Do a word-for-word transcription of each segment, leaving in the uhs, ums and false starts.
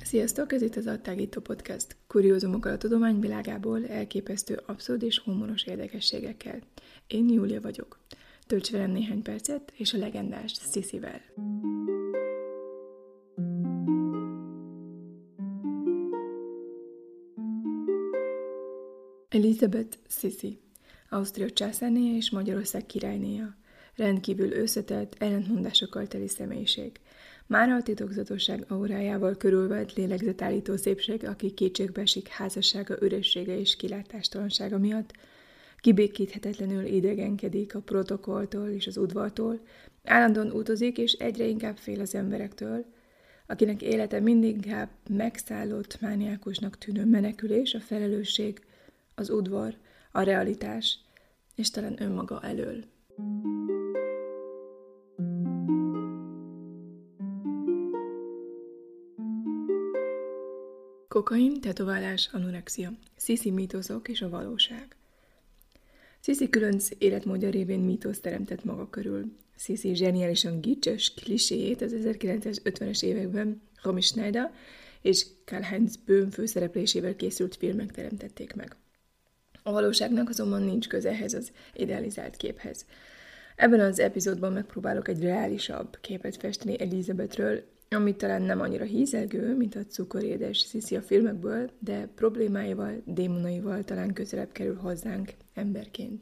Sziasztok, ez itt az Adtágító Podcast. Kuriózumokkal a tudomány világából, elképesztő, abszurd és humoros érdekességekkel. Én Júlia vagyok. Tölts velem néhány percet, és a legendás Sissy-vel. Elizabeth Sissy, Ausztria császárnéja és Magyarország királynéja. Rendkívül összetett, ellentmondásokkal teli személyiség. Mára a titokzatosság aurájával körülvett lélegzetállító szépség, aki kétségbe esik házassága üressége és kilátástalansága miatt, kibékíthetetlenül idegenkedik a protokolltól és az udvartól, állandóan utazik és egyre inkább fél az emberektől, akinek élete mindig inkább megszállott, mániákusnak tűnő menekülés, a felelősség, az udvar, a realitás, és talán önmaga elől. Kokain, tetoválás, anorexia, Sissy mítoszok és a valóság. Sissy különc életmódja révén mítoszt teremtett maga körül. Sissy zseniálisan gicses kliséjét az ezerkilencszázötvenes években Romy Schneider és Karl-Heinz Böhm főszereplésével készült filmek teremtették meg. A valóságnak azonban nincs köze ehhez az idealizált képhez. Ebben az epizódban megpróbálok egy reálisabb képet festeni Elizabethről, ami talán nem annyira hízelgő, mint a cukorédes Sissy a filmekből, de problémáival, démonaival talán közelebb kerül hozzánk emberként.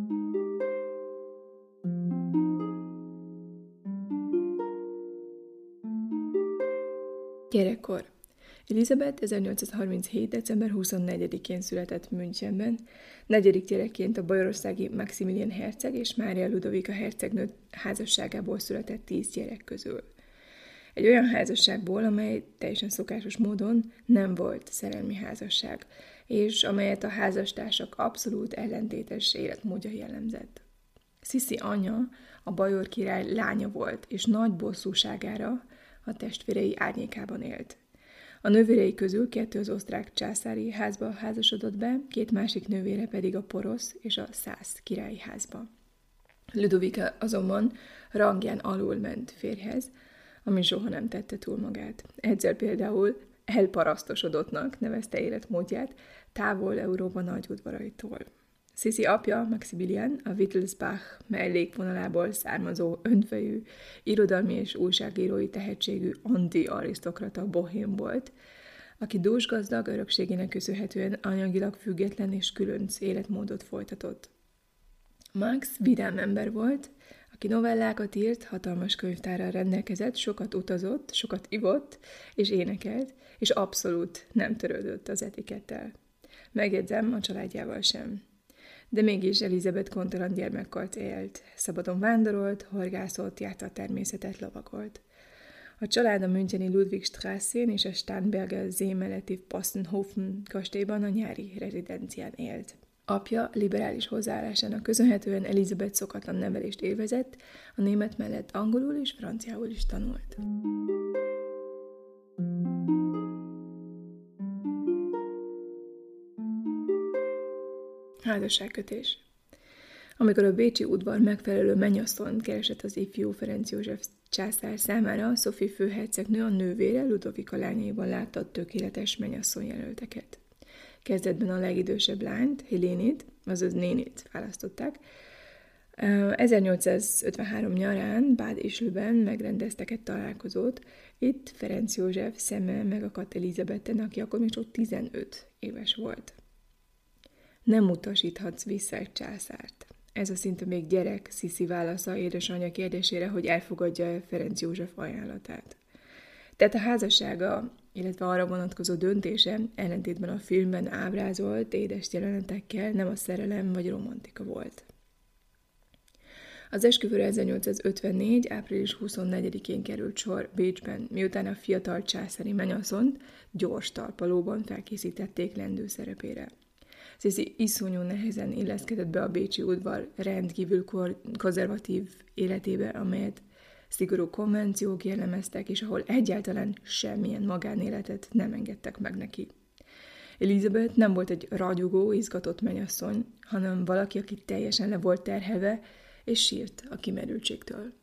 Gyerekkor. Elizabeth ezernyolcszázharminchét. december huszonnegyedikén született Münchenben, negyedik gyerekként a bajorországi Maximilian herceg és Mária Ludovika hercegnő házasságából született tíz gyerek közül. Egy olyan házasságból, amely teljesen szokásos módon nem volt szerelmi házasság, és amelyet a házastársak abszolút ellentétes életmódja jellemzett. Sissy anyja a bajor király lánya volt, és nagy bosszúságára a testvérei árnyékában élt. A nővérei közül kettő az osztrák császári házba házasodott be, két másik nővére pedig a porosz és a szász királyi házba. Ludovika azonban rangján alul ment férjhez, ami soha nem tette túl magát. Egyszer például elparasztosodottnak nevezte életmódját távol Európa nagy udvaraitól. Sissy apja, Maximilian, a Wittelsbach mellékvonalából származó önfejű, irodalmi és újságírói tehetségű anti-arisztokrata bohém volt, aki dúsgazdag örökségének köszönhetően anyagilag független és különc életmódot folytatott. Max vidám ember volt, aki novellákat írt, hatalmas könyvtárral rendelkezett, sokat utazott, sokat ivott és énekelt, és abszolút nem törődött az etikettel. Megjegyzem, a családjával sem. De mégis Elizabeth kontalan gyermekkort élt. Szabadon vándorolt, horgászott, járta a természetet, lovagolt. A család a müncheni Ludwigstrasszén és a Starnberger See melletti Possenhofen kastélyban a nyári rezidencián élt. Apja liberális hozzáállásának köszönhetően Elizabeth szokatlan nevelést élvezett, a német mellett angolul és franciául is tanult. Házasságkötés. Amikor a bécsi udvar megfelelő mennyasszonyt keresett az ifjú Ferenc József császár számára, Sophie főhercegnő a nővére Ludovika lányaiban látta a tökéletes mennyasszony jelölteket. Kezdetben a legidősebb lányt, Helénit, azaz nénit választották. ezernyolcszázötvenhárom nyarán Bad Ischlben megrendeztek egy találkozót. Itt Ferenc József szeme megakadt Elizabetten, aki akkor még csak tizenöt éves volt. Nem utasíthatsz vissza egy császárt. Ez a szinte még gyerek Sissy válasza édesanyja kérdésére, hogy elfogadja-e Ferenc József ajánlatát. Tehát a házassága, illetve arra vonatkozó döntése ellentétben a filmben ábrázolt édes jelenetekkel nem a szerelem vagy romantika volt. Az esküvőre ezernyolcszázötvennégy. április huszonnegyedikén került sor Bécsben, miután a fiatal császári mennyasszonyt gyors talpalóban felkészítették lendő szerepére. Sissy iszonyú nehezen illeszkedett be a bécsi udvar rendkívül konzervatív életébe, amelyet szigorú konvenciók jellemeztek, és ahol egyáltalán semmilyen magánéletet nem engedtek meg neki. Elizabeth nem volt egy ragyogó, izgatott mennyasszony, hanem valaki, aki teljesen le volt terhelve, és sírt a kimerültségtől.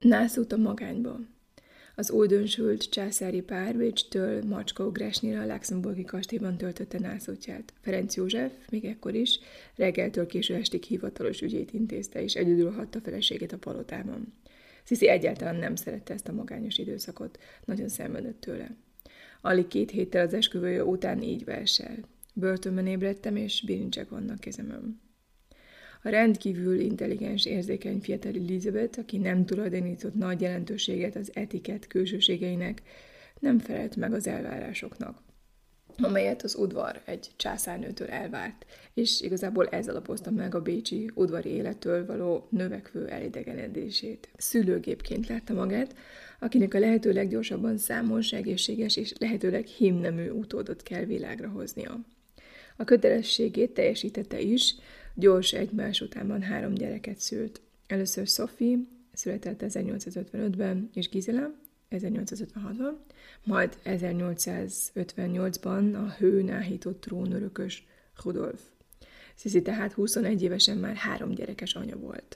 Nászút a magányba. Az újdonsült császári pár Bécstől Macskaugrásnyira a luxemburgi kastélyban töltötte nászútját. Ferenc József még ekkor is reggeltől késő estig hivatalos ügyét intézte, és egyedül hagyta feleségét a palotában. Sziszi egyáltalán nem szerette ezt a magányos időszakot, nagyon szenvedett tőle. Alig két héttel az esküvője után így versel. Börtönben ébredtem, és bilincsek vannak kezemön. A rendkívül intelligens, érzékeny fiatal Elizabeth, aki nem tulajdonított nagy jelentőséget az etikett külsőségeinek, nem felelt meg az elvárásoknak, amelyet az udvar egy császárnőtől elvárt, és igazából ez alapozta meg a bécsi udvari élettől való növekvő elidegenedését. Szülőgépként látta magát, akinek a lehető leggyorsabban számos, egészséges és lehetőleg hímnemű utódot kell világra hoznia. A kötelességét teljesítette is, gyors egymás utánban három gyereket szült. Először Sophie, született ezernyolcszázötvenötben, és Gisela, ezernyolcszázötvenhatban, majd ezernyolcszázötvennyolcban a hőn áhított trónörökös Rudolf. Sissi tehát huszonegy évesen már három gyerekes anya volt.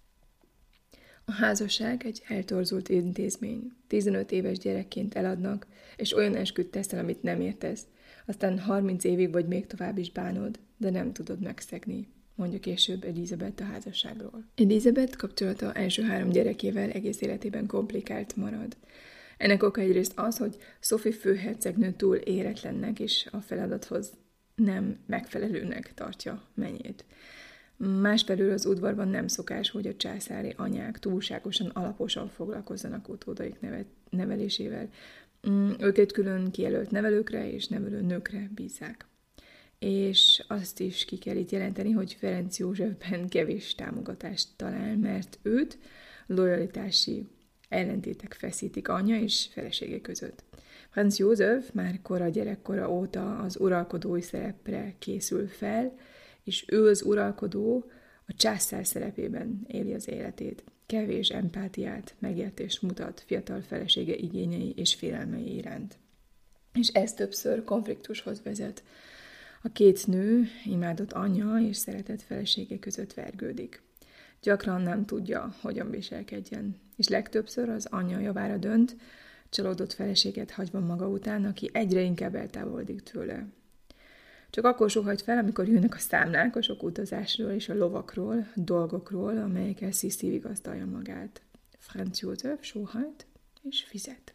A házasság egy eltorzult intézmény. tizenöt éves gyerekként eladnak, és olyan esküt teszel, amit nem értesz. Aztán harminc évig vagy még tovább is bánod, de nem tudod megszegni, mondja később Elizabeth a házasságról. Elizabeth kapcsolata első három gyerekével egész életében komplikált marad. Ennek oka egyrészt az, hogy Sophie főhercegnő túl éretlennek és a feladathoz nem megfelelőnek tartja mennyét. Másfelől az udvarban nem szokás, hogy a császári anyák túlságosan alaposan foglalkozzanak utódaik nevelésével. Őket külön kijelölt nevelőkre és nevelő nőkre bízzák. És azt is ki kell itt jelenteni, hogy Ferenc Józsefben kevés támogatást talál, mert őt lojalitási ellentétek feszítik anyja és felesége között. Franz József már kora gyerekkora óta az uralkodói szerepre készül fel, és ő az uralkodó a császár szerepében éli az életét. Kevés empátiát, megértést mutat fiatal felesége igényei és félelmei iránt. És ez többször konfliktushoz vezet. A két nő, imádott anyja és szeretett felesége között vergődik. Gyakran nem tudja, hogyan viselkedjen, és legtöbbször az anyja javára dönt, csalódott feleséget hagyva maga után, aki egyre inkább eltávolodik tőle. Csak akkor sóhajt fel, amikor jönnek a számlák a sok utazásról és a lovakról, dolgokról, amelyekkel Sissi vigasztalja magát. Franz József sóhajt és fizet.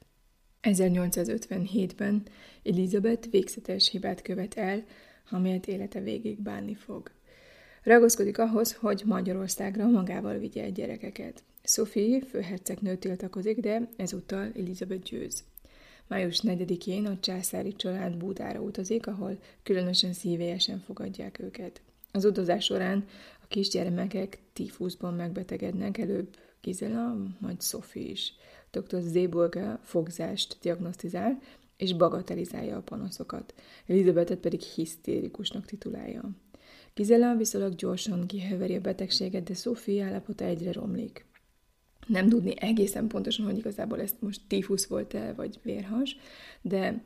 ezernyolcszázötvenhétben Elizabeth végzetes hibát követ el, amelyet élete végig bánni fog. Ragaszkodik ahhoz, hogy Magyarországra magával vigye egy gyerekeket. Sophie főhercegnő tiltakozik, de ezúttal Elizabeth győz. május negyedikén a császári család Budára utazik, ahol különösen szívélyesen fogadják őket. Az utazás során a kisgyermekek tífuszban megbetegednek, előbb Gisela, majd Sophie is. doktor Seeburger fogzást diagnosztizál, és bagatelizálja a panaszokat. Elizabethet pedig hisztérikusnak titulálja. Gisela viszonylag gyorsan kiheveri a betegséget, de Sophie állapota egyre romlik. Nem tudni egészen pontosan, hogy igazából ez most tífusz volt-e, vagy vérhas, de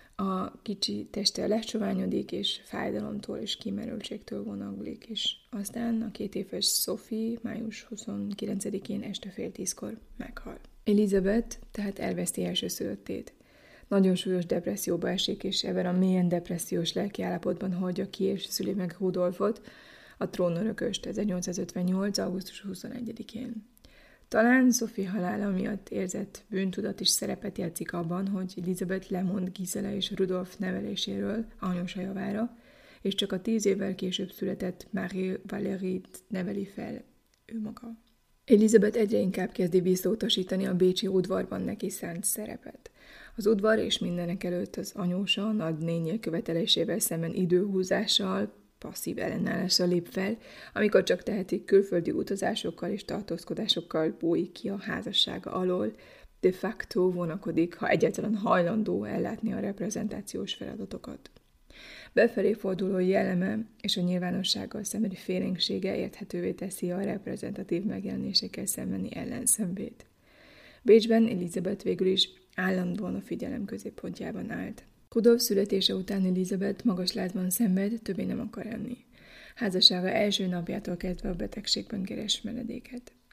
a kicsi teste lecsoványodik, és fájdalomtól és kimerültségtől vonaglik, és aztán a két éves Sophie május huszonkilencedikén este fél tízkor meghal. Elizabeth tehát elveszti elsőszülöttét. Nagyon súlyos depresszióba esik, és ebben a mélyen depressziós lelkiállapotban hagyja ki és szüli meg Rudolfot, a trónörököst ezernyolcszázötvennyolc. augusztus huszonegyedikén. Talán Sophie halála miatt érzett bűntudat is szerepet játszik abban, hogy Elizabeth lemond Gisela és Rudolf neveléséről anyósa javára, és csak a tíz évvel később született Marie Valérie-t neveli fel ő maga. Elizabeth egyre inkább kezdi visszautasítani a bécsi udvarban neki szánt szerepet. Az udvar és mindenek előtt az anyósa nagynénye követelésével szemben időhúzással, passzív ellenállással lép fel, amikor csak tehetik, külföldi utazásokkal és tartózkodásokkal bújik ki a házassága alól, de facto vonakodik, ha egyáltalán hajlandó ellátni a reprezentációs feladatokat. Befelé forduló jelleme és a nyilvánossággal szembeni félénksége érthetővé teszi a reprezentatív megjelenésekkel szembeni ellenszenvét. Bécsben Elizabeth végül is állandóan a figyelem középpontjában állt. Rudolf születése után Elizabeth magas lázban szenved, többé nem akar enni. Házassága első napjától kezdve a betegségben keres menedéket.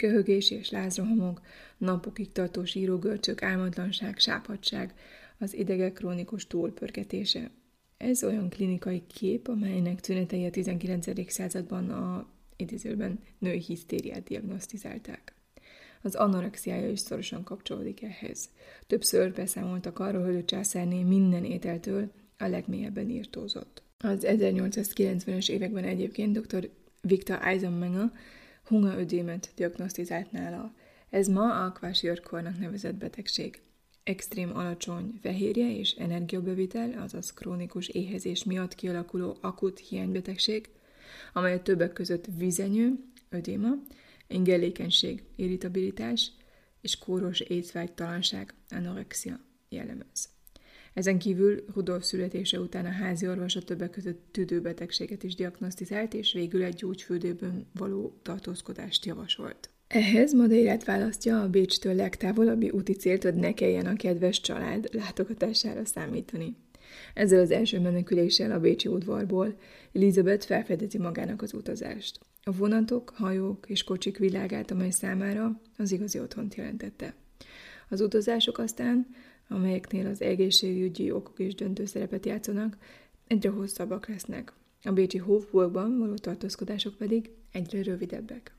Köhögés és lázrohamok, napokig tartó sírógörcsök, álmatlanság, sápadtság, az idegek krónikus túlpörgetése. Ez olyan klinikai kép, amelynek tünetei a tizenkilencedik században a idézőben női hisztériát diagnosztizálták. Az anorexiája is szorosan kapcsolódik ehhez. Többször beszámoltak arról, hogy a császárné minden ételtől a legmélyebben írtózott. Az ezernyolcszázkilencvenes években egyébként dr. Victor Eisenmenger hungerödémet diagnosztizált nála. Ez ma a kwashiorkornak nevezett betegség. Extrém alacsony fehérje és energiabevitel, azaz krónikus éhezés miatt kialakuló akut hiánybetegség, amelyet többek között vizenyő, ödéma, ingerlékenység, irritabilitás és kóros étvágytalanság, anorexia jellemez. Ezen kívül Rudolf születése után a házi orvos a többek között tüdőbetegséget is diagnosztizált, és végül egy gyógyfürdőben való tartózkodást javasolt. Ehhez Madeirát választja a Bécstől legtávolabbi úti célt, hogy ne kelljen a kedves család látogatására számítani. Ezzel az első meneküléssel a bécsi udvarból Elizabeth felfedezi magának az utazást. A vonatok, hajók és kocsik világát, amely számára az igazi otthont jelentette. Az utazások aztán, amelyeknél az egészségügyi okok is döntő szerepet játszanak, egyre hosszabbak lesznek. A bécsi Hofburgban való tartózkodások pedig egyre rövidebbek.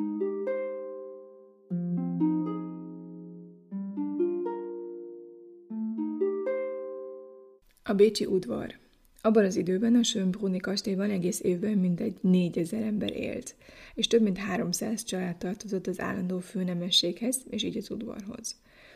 A bécsi udvar. Abban az időben a Schönbrunni kastélyban egész évben mintegy négyezer ember élt, és több mint háromszáz család tartozott az állandó főnemességhez, és így az udvarhoz.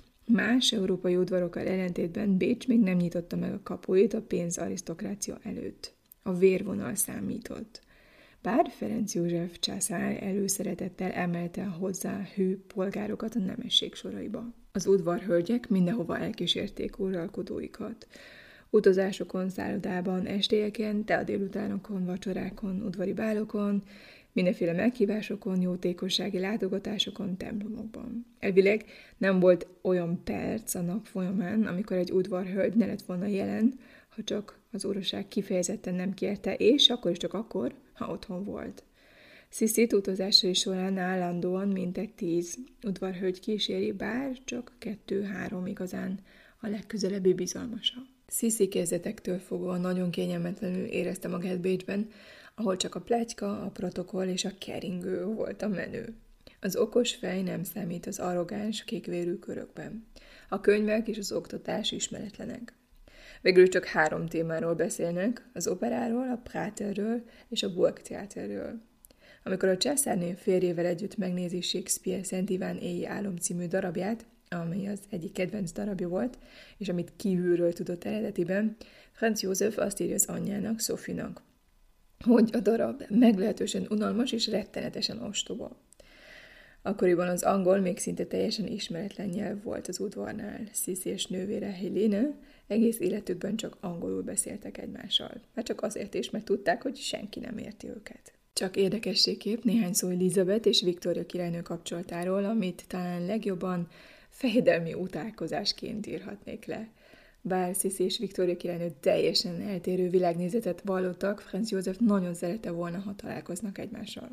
Más európai udvarokkal ellentétben Bécs még nem nyitotta meg a kapuit a pénzarisztokrácia előtt. A vérvonal számított. Bár Ferenc József császár előszeretettel emelte hozzá hű polgárokat a nemesség soraiba. Az udvarhölgyek mindenhova elkísérték uralkodóikat. Utazásokon, szállodában, estélyeken, tea délutánokon, vacsorákon, udvari bálokon, mindenféle meghívásokon, jótékossági látogatásokon, templomokban. Elvileg nem volt olyan perc a nap folyamán, amikor egy udvarhölgy ne lett volna jelen, ha csak az uraság kifejezetten nem kérte, és akkor is csak akkor, ha otthon volt. Sziszit utazásai során állandóan mintegy tíz udvarhölgy kíséri, bár csak kettő-három igazán a legközelebbi bizalmasa. Sziszi kezdetektől fogva nagyon kényelmetlenül érezte magát Bécsben, ahol csak a pletyka, a protokoll és a keringő volt a menő. Az okos fej nem számít az arrogáns, kékvérű körökben. A könyvek és az oktatás ismeretlenek. Végül csak három témáról beszélnek, az operáról, a Praterről és a Burgtheaterről. Amikor a császárné férjével együtt megnézi Shakespeare Szent Iván éji álom című darabját, amely az egyik kedvenc darabja volt, és amit kívülről tudott eredetiben, Franz József azt írja az anyjának, Sophie-nak, hogy a darab meglehetősen unalmas és rettenetesen ostoba. Akkoriban az angol még szinte teljesen ismeretlen nyelv volt az udvarnál. Sissi és nővére Helene egész életükben csak angolul beszéltek egymással. Már csak azért is, mert tudták, hogy senki nem érti őket. Csak érdekességképp néhány szó Elizabeth és Viktória királynő kapcsolatáról, amit talán legjobban fejedelmi utálkozásként írhatnék le. Bár Sissi és Viktória királynő teljesen eltérő világnézetet vallottak, Franz József nagyon szerette volna, ha találkoznak egymással.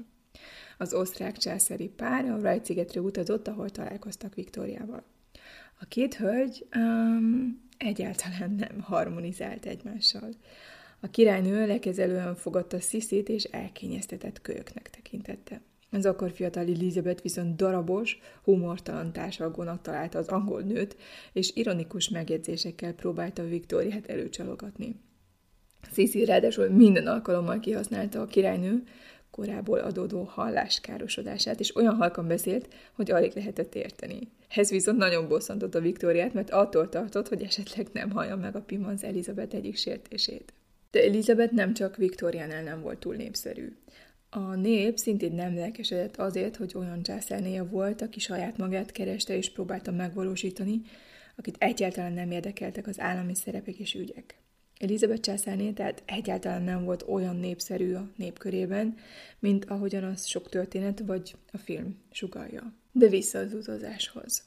Az osztrák császári pár a Wright-szigetre utazott, ahol találkoztak Viktóriával. A két hölgy um, egyáltalán nem harmonizált egymással. A királynő lekezelően fogadta Sissit és elkényeztetett kölyöknek tekintette. Az akkor fiatal Elizabeth viszont darabos, humortalan társalgónak találta az angol nőt, és ironikus megjegyzésekkel próbálta Viktóriát előcsalogatni. Sissi ráadásul minden alkalommal kihasználta a királynő korából adódó halláskárosodását, és olyan halkan beszélt, hogy alig lehetett érteni. Ez viszont nagyon bosszantotta Viktóriát, mert attól tartott, hogy esetleg nem hallja meg a pimanc Elizabeth egyik sértését. De Elizabeth nem csak Viktóriánál nem volt túl népszerű. A nép szintén nem lelkesedett azért, hogy olyan császárnéja volt, aki saját magát kereste és próbálta megvalósítani, akit egyáltalán nem érdekeltek az állami szerepek és ügyek. Elizabeth császárné tehát egyáltalán nem volt olyan népszerű a népkörében, mint ahogyan az sok történet vagy a film sugallja. De vissza az utazáshoz.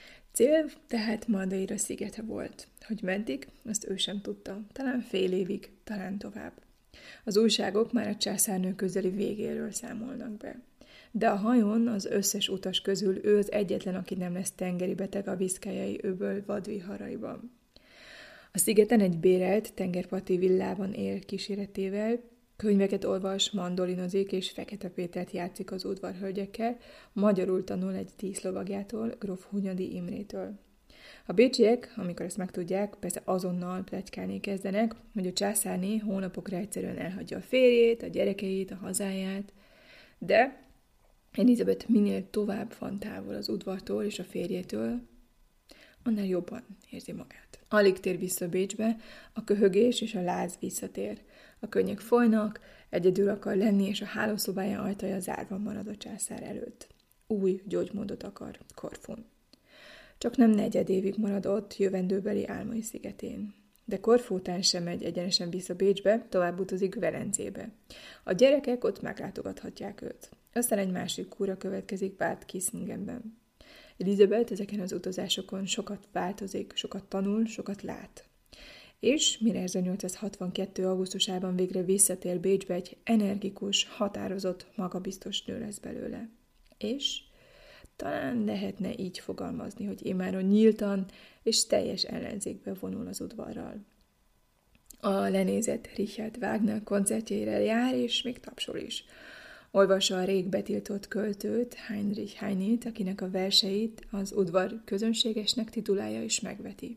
Cél tehát Madeira szigete volt. Hogy meddig, azt ő sem tudta. Talán fél évig, talán tovább. Az újságok már a császárnő közeli végéről számolnak be. De a hajón az összes utas közül ő az egyetlen, aki nem lesz tengeri beteg a Viszkájai öböl vadviharaiban. A szigeten egy bérelt tengerparti villában él kíséretével, könyveket olvas, mandolinozik és Fekete Pétert játszik az udvarhölgyekkel, magyarul tanul egy díszlovagjától, gróf Hunyadi Imrétől. A bécsiek, amikor ezt megtudják, persze azonnal pletykálni kezdenek, hogy a császárné hónapokra egyszerűen elhagyja a férjét, a gyerekeit, a hazáját, de Elizabeth minél tovább van távol az udvartól és a férjétől, annál jobban érzi magát. Alig tér vissza Bécsbe, a köhögés és a láz visszatér. A könnyek folynak, egyedül akar lenni, és a hálószobája ajtaja zárva marad a császár előtt. Új gyógymódot akar Korfun. Csak nem negyed évig marad ott, jövendőbeli álmai szigetén. De Korfu után sem megy egyenesen vissza Bécsbe, tovább utazik Velencébe. A gyerekek ott meglátogathatják őt. Aztán egy másik kúra következik Bad Kissingenben. Elizabeth ezeken az utazásokon sokat változik, sokat tanul, sokat lát. És mire ezernyolcszázhatvankettő. augusztusában végre visszatér Bécsbe, egy energikus, határozott, magabiztos nő lesz belőle. És talán lehetne így fogalmazni, hogy immáron nyíltan és teljes ellenzékbe vonul az udvarral. A lenézett Richard Wagner koncertjeire jár, és még tapsol is. Olvassa a rég betiltott költőt, Heinrich Heinét, akinek a verseit az udvar közönségesnek titulálja és megveti.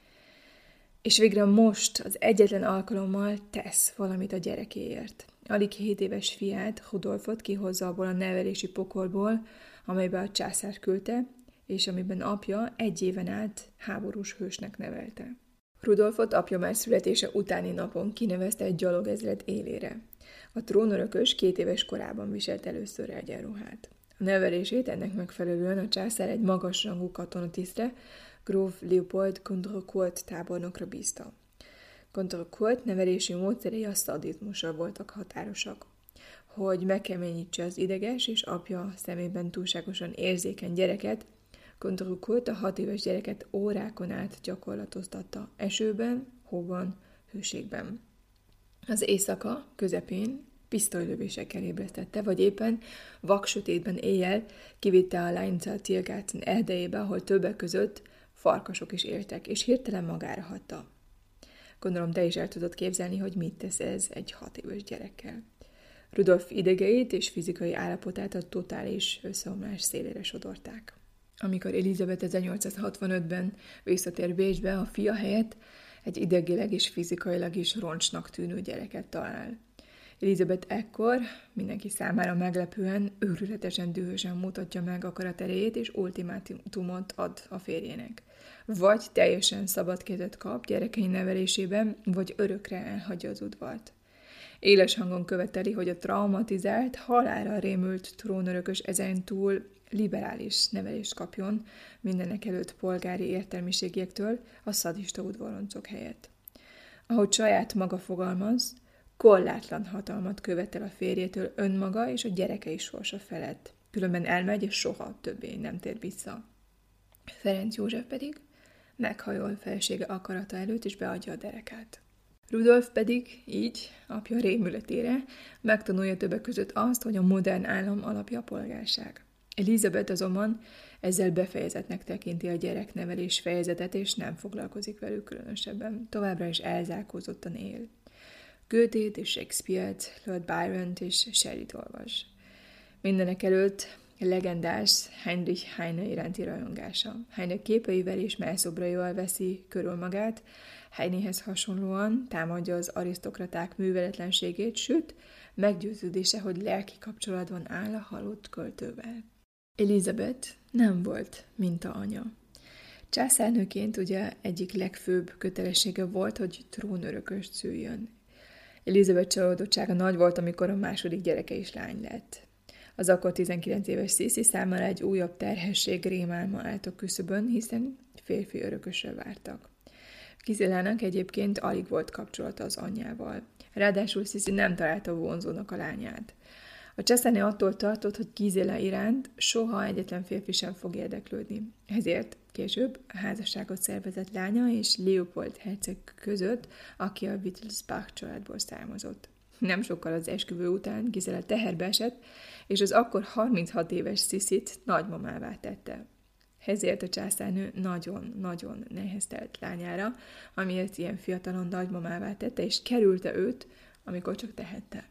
És végre most, az egyetlen alkalommal tesz valamit a gyerekéért. Alig hét éves fiát, Rudolfot kihozza abból a nevelési pokolból, amelybe a császár küldte, és amiben apja egy éven át háborús hősnek nevelte. Rudolfot apja már születése utáni napon kinevezte egy gyalogezred élére. A trónörökös két éves korában viselt először egyenruhát. A nevelését ennek megfelelően a császár egy magasrangú katonatisztre, gróf Leopold Contrecourt tábornokra bízta. Contrecourt nevelési módszerei a szadizmusra voltak határosak. Hogy megkeményítse az ideges és apja szemében túlságosan érzékeny gyereket, Contrecourt a hat éves gyereket órákon át gyakorlatoztatta esőben, hóban, hőségben. Az éjszaka közepén pisztolylövésekkel ébresztette, vagy éppen vaksötétben éjjel kivitte a lányt a Tiergarten erdejébe, ahol többek között farkasok is éltek, és hirtelen magára hagyta. Gondolom, te is el tudod képzelni, hogy mit tesz ez egy hat éves gyerekkel. Rudolf idegeit és fizikai állapotát a totális összeomlás szélére sodorták. Amikor Elizabeth ezernyolcszázhatvanötben visszatér Bécsbe, a fia helyett egy idegileg és fizikailag is roncsnak tűnő gyereket talál. Elizabeth ekkor mindenki számára meglepően, őrületesen dühösen mutatja meg akaraterejét, és ultimátumot ad a férjének. Vagy teljesen szabad kezet kap gyerekei nevelésében, vagy örökre elhagyja az udvart. Éles hangon követeli, hogy a traumatizált, halálra rémült trónörökös ezentúl liberális nevelést kapjon mindenek előtt polgári értelmiségiektől a szadista udvaroncok helyett. Ahogy saját maga fogalmaz, korlátlan hatalmat követel a férjétől önmaga és a gyerekei sorsa felett. Különben elmegy, és soha többé nem tér vissza. Ferenc József pedig meghajol felesége akarata előtt, és beadja a derekát. Rudolf pedig így, apja rémületére, megtanulja többek között azt, hogy a modern állam alapja a polgárság. Elizabeth azonban ezzel befejezetnek tekinti a gyereknevelés fejezetet, és nem foglalkozik velük különösebben. Továbbra is elzárkózottan él. Goethe-t és Shakespeare-t, Lord Byron-t és Shelley-t olvas. Mindenek előtt legendás Heinrich Heine iránti rajongása. Heine képeivel és mellszobraival veszi körül magát, Heinehez hasonlóan támadja az arisztokraták műveletlenségét, sőt, meggyőződése, hogy lelki kapcsolatban áll a halott költővel. Elizabeth nem volt minta anya. Császárnőként ugye egyik legfőbb kötelessége volt, hogy trónörököst szüljön. Elizabeth csalódottsága nagy volt, amikor a második gyereke is lány lett. Az akkor tizenkilenc éves Sissi számára egy újabb terhesség rémálma állt a küszöbön, hiszen férfi örökösre vártak. Gizelának egyébként alig volt kapcsolata az anyjával. Ráadásul Sissi nem találta vonzónak a lányát. A császárné attól tartott, hogy Gizela iránt soha egyetlen férfi sem fog érdeklődni. Ezért később házasságot szervezett lánya és Leopold herceg között, aki a Wittelsbach családból származott. Nem sokkal az esküvő után Gisela teherbe esett, és az akkor harminchat éves Sissit nagymamává tette. Ezért a császárnő nagyon-nagyon neheztelt lányára, amiért ilyen fiatalon nagymamává tette, és kerülte őt, amikor csak tehette.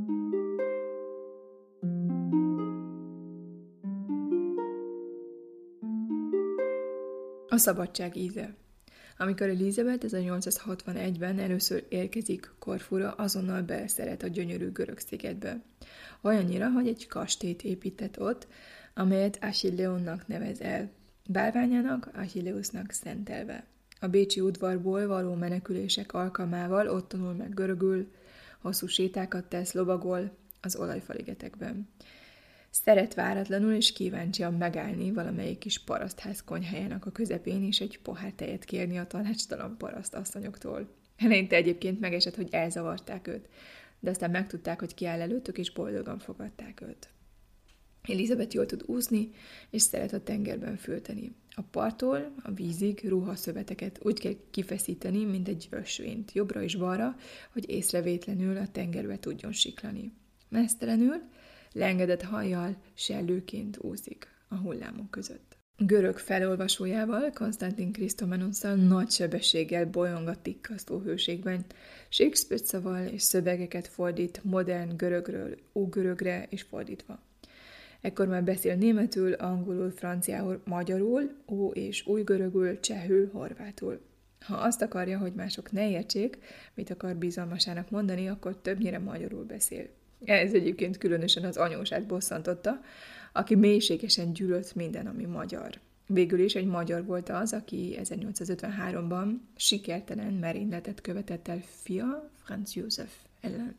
A szabadság íze. Amikor Elizabeth ezernyolcszázhatvanegyben először érkezik Korfura, azonnal beleszeret a gyönyörű görög szigetbe. Olyannyira, hogy egy kastélyt épített ott, amelyet Achilleonnak nevez el, bálványának Achilleusnak szentelve. A bécsi udvarból való menekülések alkalmával ott tanul meg görögül, hosszú sétákat tesz, lovagol az olajfaligetekben. Szeret váratlanul és kíváncsian megállni valamelyik kis parasztház konyhájának a közepén, és egy pohár tejet kérni a tanácstalan paraszt asszonyoktól. Eleinte egyébként megesett, hogy elzavarták őt, de aztán megtudták, hogy kiáll előttük, és boldogan fogadták őt. Elizabeth jól tud úszni, és szeret a tengerben fürteni. A parttól a vízig ruhaszöveteket úgy kell kifeszíteni, mint egy ösvényt, jobbra és balra, hogy észrevétlenül a tengerbe tudjon siklani. Meztelenül, leengedett hajjal sellőként úszik a hullámok között. Görög felolvasójával, Konstantin Krisztomenosszal nagy sebességgel bolyong a tikkasztó hőségben, Shakespeare szaval és szövegeket fordít modern görögről ógörögre és fordítva. Ekkor már beszél németül, angolul, franciául, magyarul, ó- és újgörögül, csehül, horvátul. Ha azt akarja, hogy mások ne értsék, mit akar bizalmasának mondani, akkor többnyire magyarul beszél. Ez egyébként különösen az anyósát bosszantotta, aki mélységesen gyűlölt minden, ami magyar. Végül is egy magyar volt az, aki ezernyolcszázötvenháromban sikertelen merényletet követett el fia, Franz József ellen.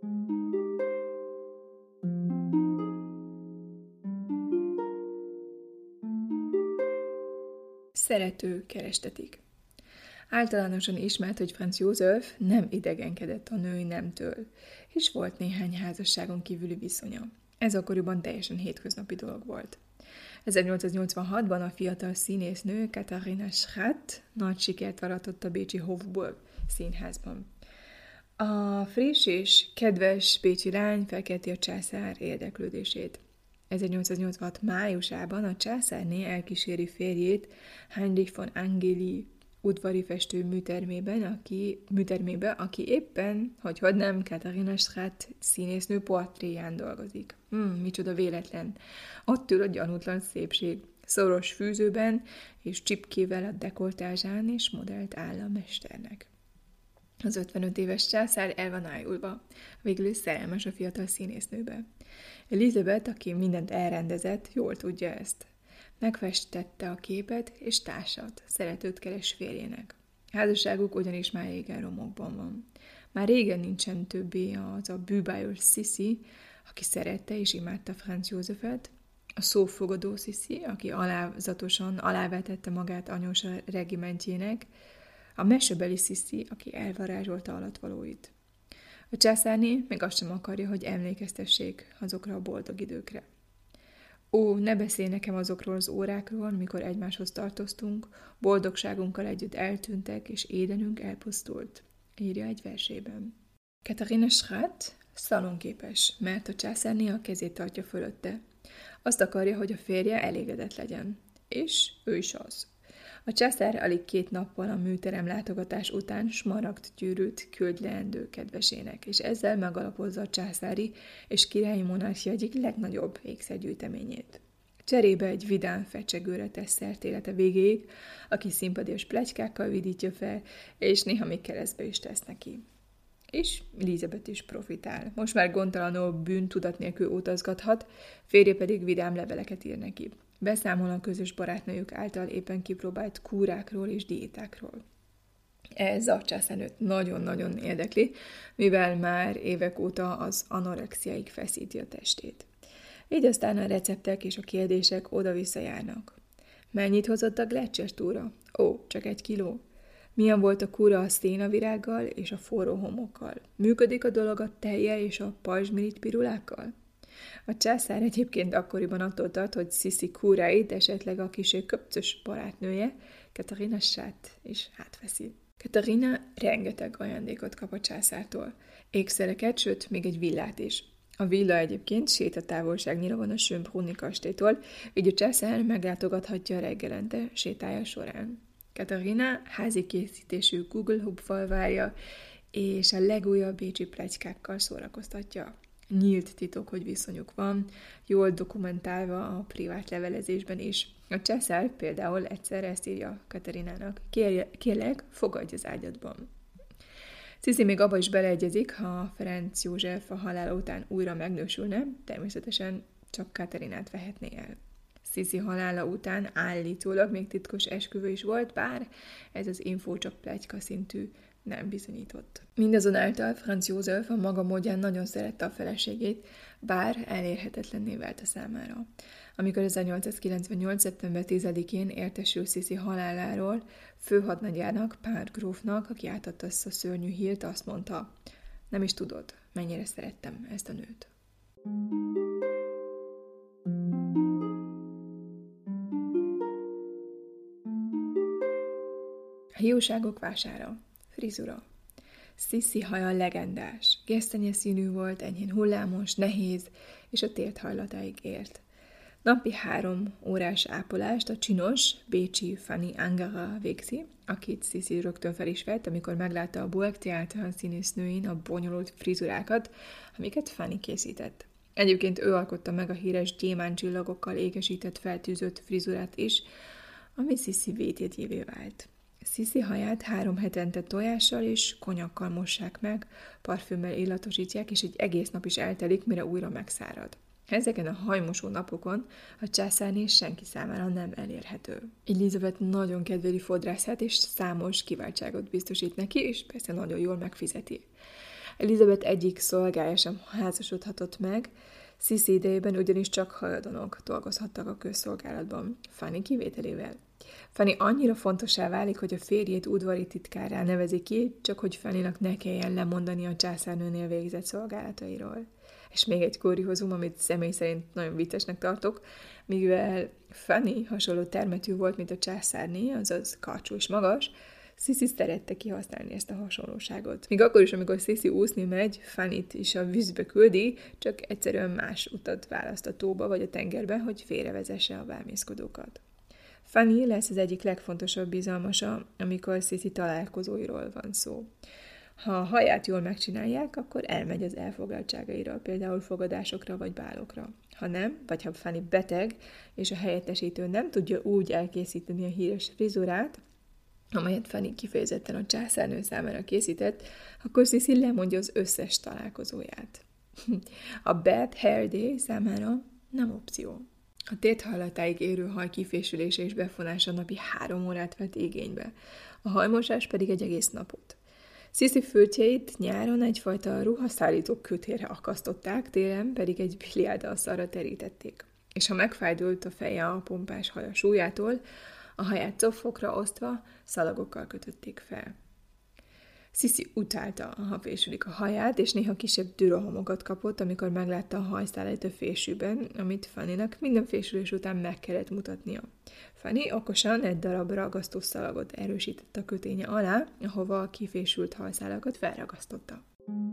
Szerető kerestetik. Általánosan ismert, hogy Franz József nem idegenkedett a női nemtől, és volt néhány házasságon kívüli viszonya. Ez akkoriban teljesen hétköznapi dolog volt. ezernyolcszáznyolcvanhatban a fiatal színésznő Katharina Schratt nagy sikert aratott a bécsi Hofburg színházban. A friss és kedves bécsi lány felkelti a császár érdeklődését. ezernyolcszáznyolcvanhat májusában a császárné elkíséri férjét Heinrich von Angeli udvari festő műtermében, aki, műtermébe, aki éppen, hogy hogy nem, Katharina Schratt színésznő portréján dolgozik. Hmm, micsoda véletlen. Ott ül a gyanútlan szépség, szoros fűzőben és csipkével a dekoltázsán, és modellt áll a mesternek. Az ötvenöt éves császár el van ájulva, végül is szerelmes a fiatal színésznőbe. Elizabeth, aki mindent elrendezett, jól tudja ezt. Megfestette a képet, és társat, szeretőt keres férjének. Házasságuk ugyanis már régen romokban van. Már régen nincsen többé az a bűbájos Sissi, aki szerette és imádta Franz Józsefet, a szófogadó Sissi, aki alázatosan alávetette magát anyósa regimentjének, a mesebeli Sissi, aki elvarázsolta alattvalóit. A császárné meg azt sem akarja, hogy emlékeztessék azokra a boldog időkre. Ó, ne beszélj nekem azokról az órákról, mikor egymáshoz tartoztunk, boldogságunkkal együtt eltűntek, és édenünk elpusztult, írja egy versében. Katharina Schratt szalonképes, mert a császárné a kezét tartja fölötte. Azt akarja, hogy a férje elégedett legyen. És ő is az. A császár alig két nappal a műterem látogatás után smaragd gyűrűt küld leendő kedvesének, és ezzel megalapozza a császári és királyi monarchia egyik legnagyobb ékszergyűjteményét. Cserébe egy vidám fecsegőre tesz szert élete végéig, aki szimpadias pletykákkal vidítja fel, és néha még keresztbe is tesz neki. És Elizabeth is profitál. Most már gondtalanul bűntudat nélkül utazgathat, férje pedig vidám leveleket ír neki. Beszámol a közös barátnőjük által éppen kipróbált kúrákról és diétákról. Ez a császárnőt nagyon-nagyon érdekli, mivel már évek óta az anorexiáig feszíti a testét. Így aztán a receptek és a kérdések oda-vissza járnak. Mennyit hozott a Gletscher túra? Ó, csak egy kiló. Milyen volt a kúra a szénavirággal és a forró homokkal? Működik a dolog a tejjel és a pajzsmirit pirulákkal? A császár egyébként akkoriban attól tart, hogy Sissi kúráit esetleg a kisé köpcös barátnője, Katharina Schratt is átveszi. Katharina rengeteg ajándékot kap a császártól. ékszereket, sőt, még egy villát is. A villa egyébként sétatávolságnyira van a Schönbrunni kastélytól, így a császár meglátogathatja reggelente sétája során. Katarina házi készítésű Google Hub-val várja, és a legújabb bécsi pletykákkal szórakoztatja. Nyílt titok, hogy viszonyuk van, jól dokumentálva a privát levelezésben is. A császár például egyszer ezt írja Katarinának: kérlek, fogadj az ágyadban. Sisi még abba is beleegyezik, ha Ferenc József a halála után újra megnősülne, természetesen csak Katarinát vehetné el. Sisi halála után állítólag még titkos esküvő is volt, bár ez az infó csak pletyka szintű, nem bizonyított. Mindazonáltal Franz József a maga módján nagyon szerette a feleségét, bár elérhetetlenné vált a számára. Amikor ezernyolcszázkilencvennyolc. szeptember tizedikén értesül Sisi haláláról, főhadnagyának, Pár grófnak, aki átadta ezt a szörnyű hírt, azt mondta: nem is tudod, mennyire szerettem ezt a nőt. A hiúságok vására. Frizura. Sisi haja legendás. Gesztenye színű volt, enyhén hullámos, nehéz, és a tért hajlatáig ért. Napi három órás ápolást a csinos, bécsi Fanny Angara végzi, akit Sisi rögtön fel is vett, amikor meglátta a Burg Theater színésznőin a bonyolult frizurákat, amiket Fanny készített. Egyébként ő alkotta meg a híres gyémántcsillagokkal ékesített feltűzött frizurát is, ami Sisi védjegyévé vált. Sisi haját három hetente tojással és konyakkal mossák meg, parfümmel illatosítják, és egy egész nap is eltelik, mire újra megszárad. Ezeken a hajmosó napokon a császárné senki számára nem elérhető. Elizabeth nagyon kedveli fodrászát, és számos kiváltságot biztosít neki, és persze nagyon jól megfizeti. Elizabeth egyik szolgája sem házasodhatott meg, Sisi idejében ugyanis csak hajadonok dolgozhattak a közszolgálatban, Fanny kivételével. Fanny annyira fontossá válik, hogy a férjét udvari titkárrá nevezi ki, csak hogy Fannynak ne kelljen lemondani a császárnőnél végzett szolgálatairól. És még egy kuriózum, amit személy szerint nagyon viccesnek tartok, mivel Fanny hasonló termetű volt, mint a császárné, azaz karcsú és magas, Sisi szerette kihasználni ezt a hasonlóságot. Még akkor is, amikor Sisi úszni megy, Fannyt is a vízbe küldi, csak egyszerűen más utat választ a tóba vagy a tengerbe, hogy félrevezesse a bámészkodókat. Fanny lesz az egyik legfontosabb bizalmasa, amikor Sisi találkozóiról van szó. Ha a haját jól megcsinálják, akkor elmegy az elfoglaltságairól, például fogadásokra vagy bálokra. Ha nem, vagy ha Fanny beteg, és a helyettesítő nem tudja úgy elkészíteni a híres frizurát, amelyet Fanny kifejezetten a császárnő számára készített, akkor Sisi lemondja az összes találkozóját. A Bad Hair Day számára nem opció. A térthajlatáig érő haj kifésülése és befonása napi három órát vett igénybe, a hajmosás pedig egy egész napot. Sisi fürtjeit nyáron egyfajta ruhaszállító kötérre akasztották, télen pedig egy biliárddalszarra terítették. És ha megfájdult a feje a pompás haja súlyától, a haját coffokra osztva szalagokkal kötötték fel. Sisi utálta, ha fésülik a haját, és néha kisebb dürohomokat kapott, amikor meglátta a hajszálait a fésűben, amit Fannynak minden fésülés után meg kellett mutatnia. Fanny okosan egy darab ragasztó szalagot erősített a köténye alá, ahova a kifésült hajszálakat felragasztotta.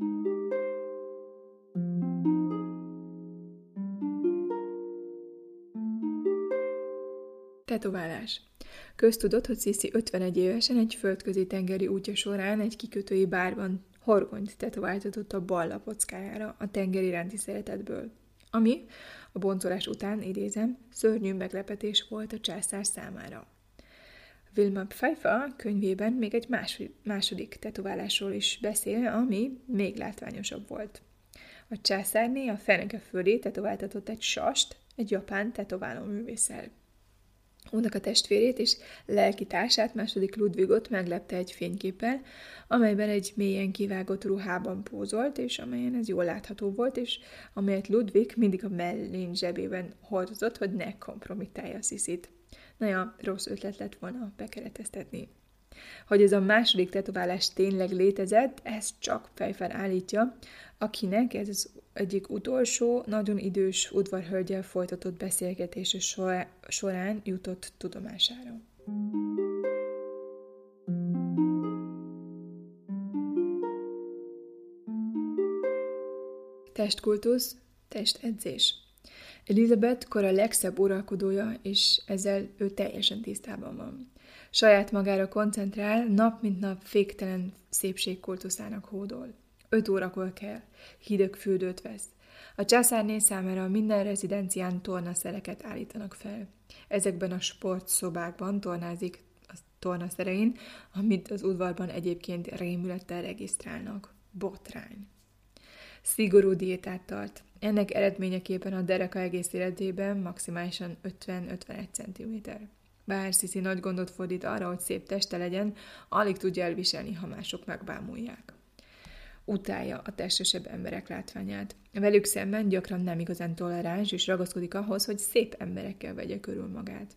Tetoválás. Köztudott, hogy Sisi ötvenegy évesen egy földközi tengeri útja során egy kikötői bárban horgonyt tetováltatott a bal lapockájára a tenger iránti szeretetből, ami a boncolás után, idézem, szörnyű meglepetés volt a császár számára. Wilma Pfeiffer könyvében még egy második tetoválásról is beszél, ami még látványosabb volt. A császárné a feneke fölé tetováltatott egy sast egy japán tetováló művésszel. Únak a testvérét és lelkitársát, második Ludwigot meglepte egy fényképpel, amelyben egy mélyen kivágott ruhában pózolt, és amelyen ez jól látható volt, és amelyet Ludwig mindig a mellén zsebében hordozott, hogy ne kompromittálja Sisit. Naja, rossz ötlet lett volna bekereteztetni. Hogy ez a második tetoválás tényleg létezett, ezt csak Pfeiffer állítja, akinek ez az egyik utolsó, nagyon idős udvarhölgyel folytatott beszélgetése során jutott tudomására. Testkultusz, testedzés. Elizabeth kora legszebb uralkodója, és ezzel ő teljesen tisztában van. Saját magára koncentrál, nap mint nap féktelen szépségkultuszának hódol. Öt órakor kell, hideg fürdőt vesz. A császárné számára minden rezidencián tornaszereket állítanak fel. Ezekben a sportszobákban tornázik a tornaszerein, amit az udvarban egyébként rémülettel regisztrálnak. Botrány. Szigorú diétát tart. Ennek eredményeképpen a dereka egész életében maximálisan ötven-ötvenegy centiméter. Bár Sisi nagy gondot fordít arra, hogy szép teste legyen, alig tudja elviselni, ha mások megbámulják. Utálja a testesebb emberek látványát. Velük szemben gyakran nem igazán toleráns, és ragaszkodik ahhoz, hogy szép emberekkel vegye körül magát.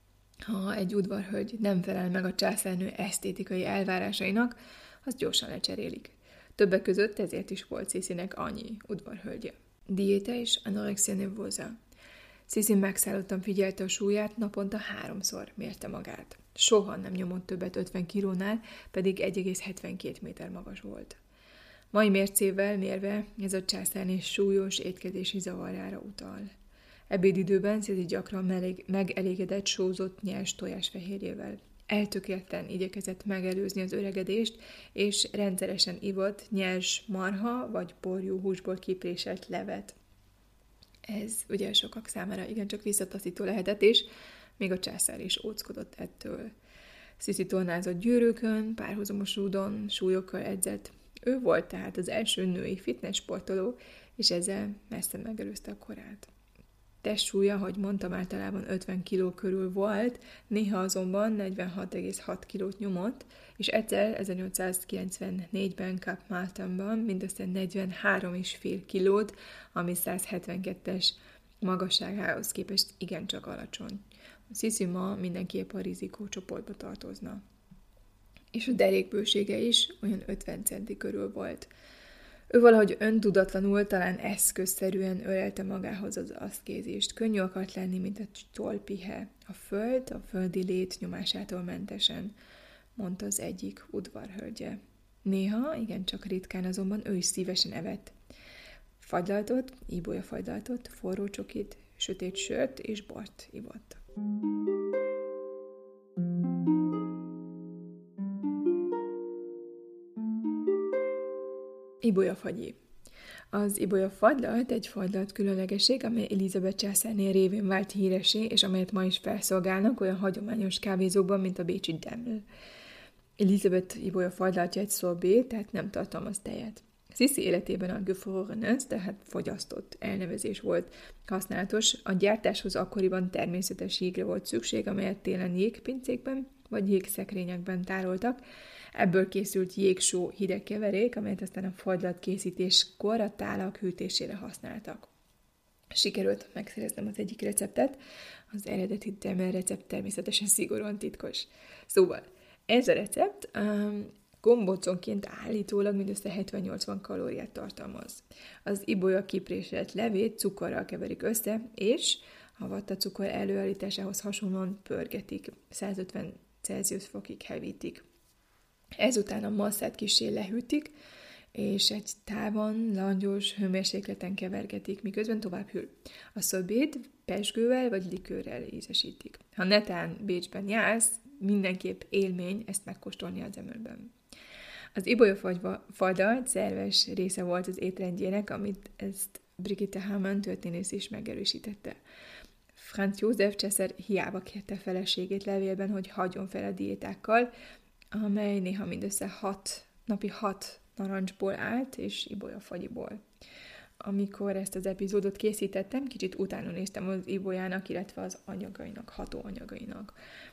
Ha egy udvarhölgy nem felel meg a császárnő esztétikai elvárásainak, azt gyorsan lecserélik. Többek között ezért is volt Sisinek annyi udvarhölgye. Diéta és anorexia nervosa. Sisi megszállottan figyelte a súlyát, naponta háromszor mérte magát. Soha nem nyomott többet ötven kilónál, pedig egy egész hetvenkét méter magas volt. Mai mércével mérve ez a császárné súlyos étkezési zavarára utal. Ebédidőben Sisi gyakran meleg, megelégedett sózott nyers tojásfehérjével. Eltökélten igyekezett megelőzni az öregedést, és rendszeresen ivott nyers marha vagy porjú húsból kipréselt levet. Ez ugye sokak számára igencsak visszataszító lehetett, és még a császár is óckodott ettől. Sisi tornázott gyűrűkön, párhuzamos rúdon, súlyokkal edzett. Ő volt tehát az első női fitness sportoló, és ezzel messze megelőzte a korát. Testsúlya, ahogy mondtam, általában ötven kiló körül volt, néha azonban negyvenhat egész hat kilót nyomott, és egyszer ezernyolcszázkilencvennégyben Cap Martinban mindössze negyvenhárom egész öt kilót, ami száz hetvenkettes magasságához képest igencsak alacsony. A Sisi ma mindenképp a rizikócsoportba tartozna. És a derékbősége is olyan ötven centi körül volt. Ő valahogy öntudatlanul, talán eszközszerűen ölelte magához az aszkézist. Könnyű akart lenni, mint a tolpihe. A föld, a földi lét nyomásától mentesen, mondta az egyik udvarhölgye. Néha, igencsak ritkán azonban ő is szívesen evett. Fagylaltot, íbolya fagylaltot, forró csokit, sötét sört és bort ivott. Ibolyafagyi. Az ibolyafagylalt egy fagylalt különlegesség, amely Elizabeth császárné révén vált híressé, és amelyet ma is felszolgálnak olyan hagyományos kávézókban, mint a bécsi Deml. Elizabeth ibolyafagylaltja egy sorbé, tehát nem tartalmaz tejet. Sisi életében a gefrorenes, tehát fogyasztott elnevezés volt használatos. A gyártáshoz akkoriban természetes jégre volt szükség, amelyet télen jégpincékben vagy jégszekrényekben tároltak. Ebből készült jégsó hideg keverék, amelyet aztán a fagylalt készítéskor a tálak hűtésére használtak. Sikerült megszereznem az egyik receptet, az eredeti Deml recept természetesen szigorúan titkos. Szóval ez a recept um, gombóconként állítólag mindössze hetven-nyolcvan kalóriát tartalmaz. Az ibolya kipréselt levét cukorral keverik össze, és a vattacukor előállításához hasonlóan pörgetik, százötven Celsius fokig hevítik. Ezután a masszát kissé lehűtik, és egy távon, langyos hőmérsékleten kevergetik, miközben tovább hűl. A szobét pezsgővel vagy likőrrel ízesítik. Ha netán Bécsben jársz, mindenképp élmény ezt megkóstolni a Demlben. Az ibolyafagyalt szerves része volt az étrendjének, amit ezt Brigitte Hamann történész is megerősítette. Franz József császár hiába kérte feleségét levélben, hogy hagyjon fel a diétákkal, amely néha mindössze hat, napi hat narancsból állt, és ibolyafagyiból. Amikor ezt az epizódot készítettem, kicsit utána néztem az ibolyának, illetve az anyagainak, hatóanyagainak.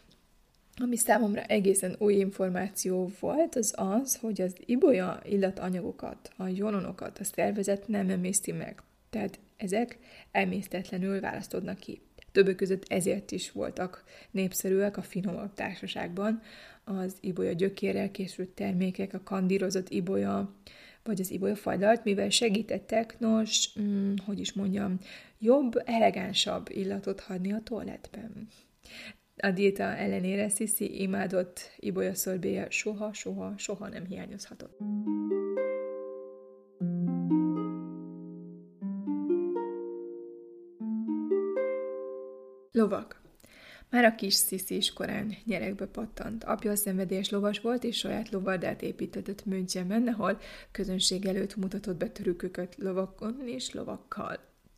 Ami számomra egészen új információ volt, az az, hogy az ibolya illatanyagokat, a jononokat a szervezet nem emészti meg. Tehát ezek emésztetlenül választodnak ki. Többek között ezért is voltak népszerűek a finomabb társaságban az ibolya gyökérrel készült termékek, a kandírozott ibolya, vagy az ibolyafagylalt, mivel segítettek, nos, hm, hogy is mondjam, jobb, elegánsabb illatot hagyni a toalettben. A diéta ellenére Sisi imádott ibolyaszorbéja soha, soha, soha nem hiányozhatott. Lovak. Már a kis Sissi is korán nyerekbe pattant. Apja szenvedélyes lovas volt, és saját lovardát építetett Münchenben, ahol közönség előtt mutatott be trükköket lovakon és lovakkal.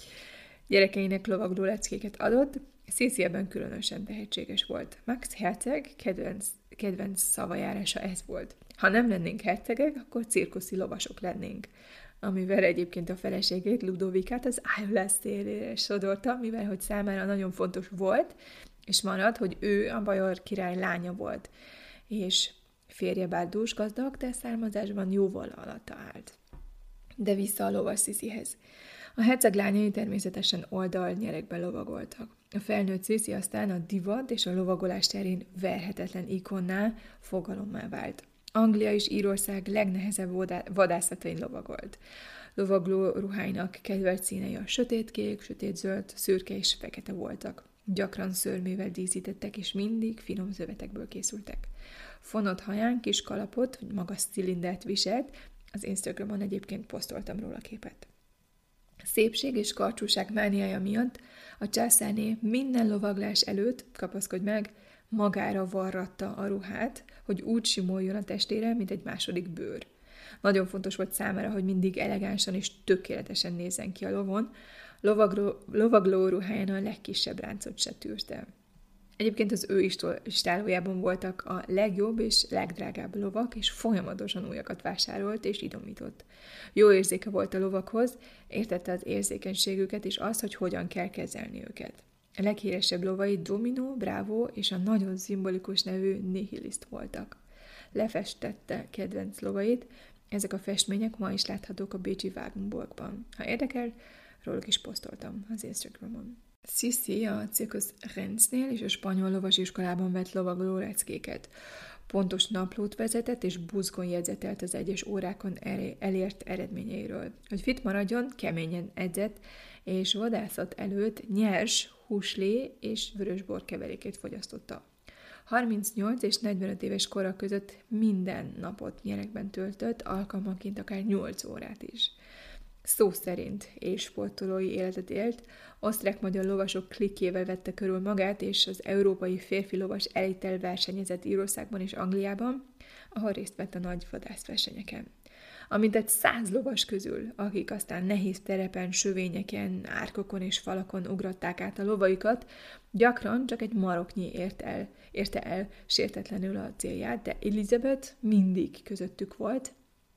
Gyerekeinek lovagló leckéket adott, Sissi ebben különösen tehetséges volt. Max herceg kedvenc, kedvenc szavajárása ez volt. Ha nem lennénk hercegek, akkor cirkuszi lovasok lennénk. Amivel egyébként a feleségét, Ludovikát az ájulás szélére sodorta, mivel hogy számára nagyon fontos volt, és maradt, hogy ő a bajor király lánya volt, és férje bár dúsgazdag, de származásban jóval alatta állt. De vissza a lovas Sisihez. A herceg lányai természetesen oldalnyerekben lovagoltak. A felnőtt Sissi aztán a divat és a lovagolás terén verhetetlen ikonná, fogalommá vált. Anglia és Írország legnehezebb vadászatain lovagolt. Lovagló ruháinak kedvelt színei a sötétkék, sötétzöld, szürke és fekete voltak. Gyakran szőrmével díszítettek, és mindig finom zövetekből készültek. Fonott haján kis kalapot, vagy magas cilindert viselt, az Instagramon egyébként posztoltam róla képet. Szépség és karcsúság mániája miatt a császárné minden lovaglás előtt, kapaszkodj meg, magára varratta a ruhát, hogy úgy simoljon a testére, mint egy második bőr. Nagyon fontos volt számára, hogy mindig elegánsan és tökéletesen nézzen ki a lovon, lovagló, lovagló ruháján a legkisebb ráncot se tűrte. Egyébként az ő istálójában voltak a legjobb és legdrágább lovak, és folyamatosan újakat vásárolt és idomított. Jó érzéke volt a lovakhoz, értette az érzékenységüket és azt, hogy hogyan kell kezelni őket. A leghíresebb lovai Domino, Bravo és a nagyon szimbolikus nevű Nihilist voltak. Lefestette kedvenc lovait, ezek a festmények ma is láthatók a bécsi Wagenburgban. Ha érdekel, róluk is posztoltam az Instagramon. Sissi a Circus Renznél és a spanyol lovasiskolában vett lovagló leckéket. Pontos naplót vezetett és buzgón jegyzetelt az egyes órákon elért eredményeiről. Hogy fit maradjon, keményen edzett, és vadászat előtt nyers húslé és vörösbor keverékét fogyasztotta. harmincnyolc és negyvenöt éves kora között minden napot nyerekben töltött, alkalmanként akár nyolc órát is. Szó szerint élsportolói életet élt, osztrák-magyar lovasok klikkével vette körül magát, és az európai férfi lovas elittel versenyezett Írországban és Angliában, ahol részt vett a nagy vadászversenyeken. Amint egy száz lovas közül, akik aztán nehéz terepen, sövényeken, árkokon és falakon ugratták át a lovaikat, gyakran csak egy maroknyi ért el, érte el sértetlenül a célját, de Elizabeth mindig közöttük volt,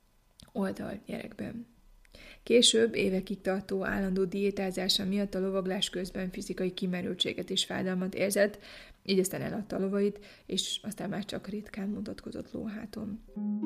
oldalnyerekben. Később évekig tartó állandó diétázása miatt a lovaglás közben fizikai kimerültséget és fájdalmat érzett, így aztán eladta a lovait, és aztán már csak ritkán mutatkozott lóháton.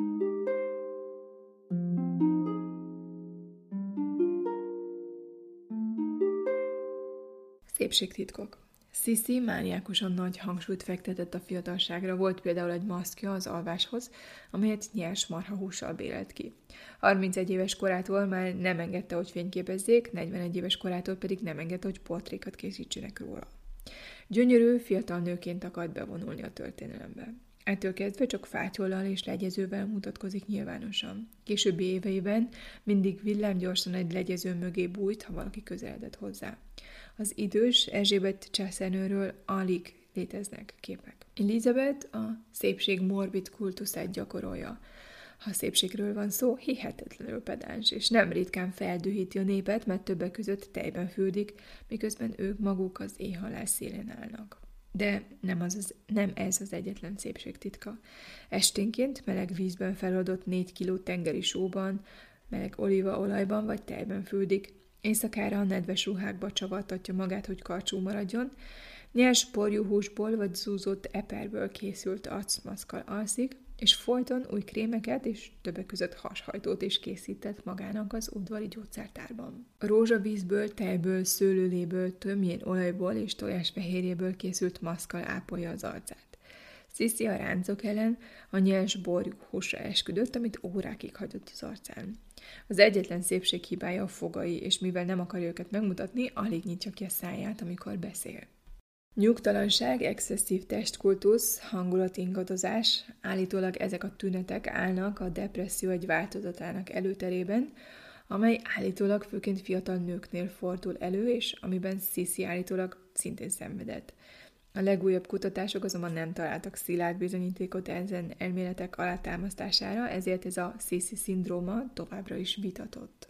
Szépségtitkok. Sissi mániákusan nagy hangsúlyt fektetett a fiatalságra, volt például egy maszkja az alváshoz, amelyet nyers marhahússal bélelt ki. harmincegy éves korától már nem engedte, hogy fényképezzék, negyvenegy éves korától pedig nem engedte, hogy portrékat készítsenek róla. Gyönyörű, fiatal nőként akart bevonulni a történelembe. Ettől kezdve csak fátyollal és legyezővel mutatkozik nyilvánosan. Későbbi éveiben mindig villámgyorsan egy legyező mögé bújt, ha valaki közeledett hozzá. Az idős Erzsébet császárnőről alig léteznek képek. Elizabeth a szépség morbid kultuszát gyakorolja. Ha szépségről van szó, hihetetlenül pedáns, és nem ritkán feldühíti a népet, mert többek között tejben fürdik, miközben ők maguk az éhhalál szélén állnak. De nem, az az, nem ez az egyetlen szépségtitka. Esténként meleg vízben feloldott négy kiló tengeri sóban, meleg olívaolajban vagy tejben fürdik, éjszakára a nedves ruhákba csavartatja magát, hogy karcsú maradjon, nyers porjú húsból vagy zúzott eperből készült arcmaszkkal alszik, és folyton új krémeket és többek között hashajtót is készített magának az udvari gyógyszertárban. Rózsavízből, tejből, szőlőléből, tömjén olajból és tojásfehérjéből készült maszkkal ápolja az arcát. Sissi a ráncok ellen a nyers borjú húsra esküdött, amit órákig hagyott az arcán. Az egyetlen szépség hibája a fogai, és mivel nem akarja őket megmutatni, alig nyitja ki a száját, amikor beszél. Nyugtalanság, excesszív testkultusz, hangulatingadozás, állítólag ezek a tünetek állnak a depresszió egy változatának előterében, amely állítólag főként fiatal nőknél fordul elő, és amiben Sisi állítólag szintén szenvedett. A legújabb kutatások azonban nem találtak szilárd bizonyítékot ezen elméletek alátámasztására, ezért ez a Sisi-szindróma továbbra is vitatott.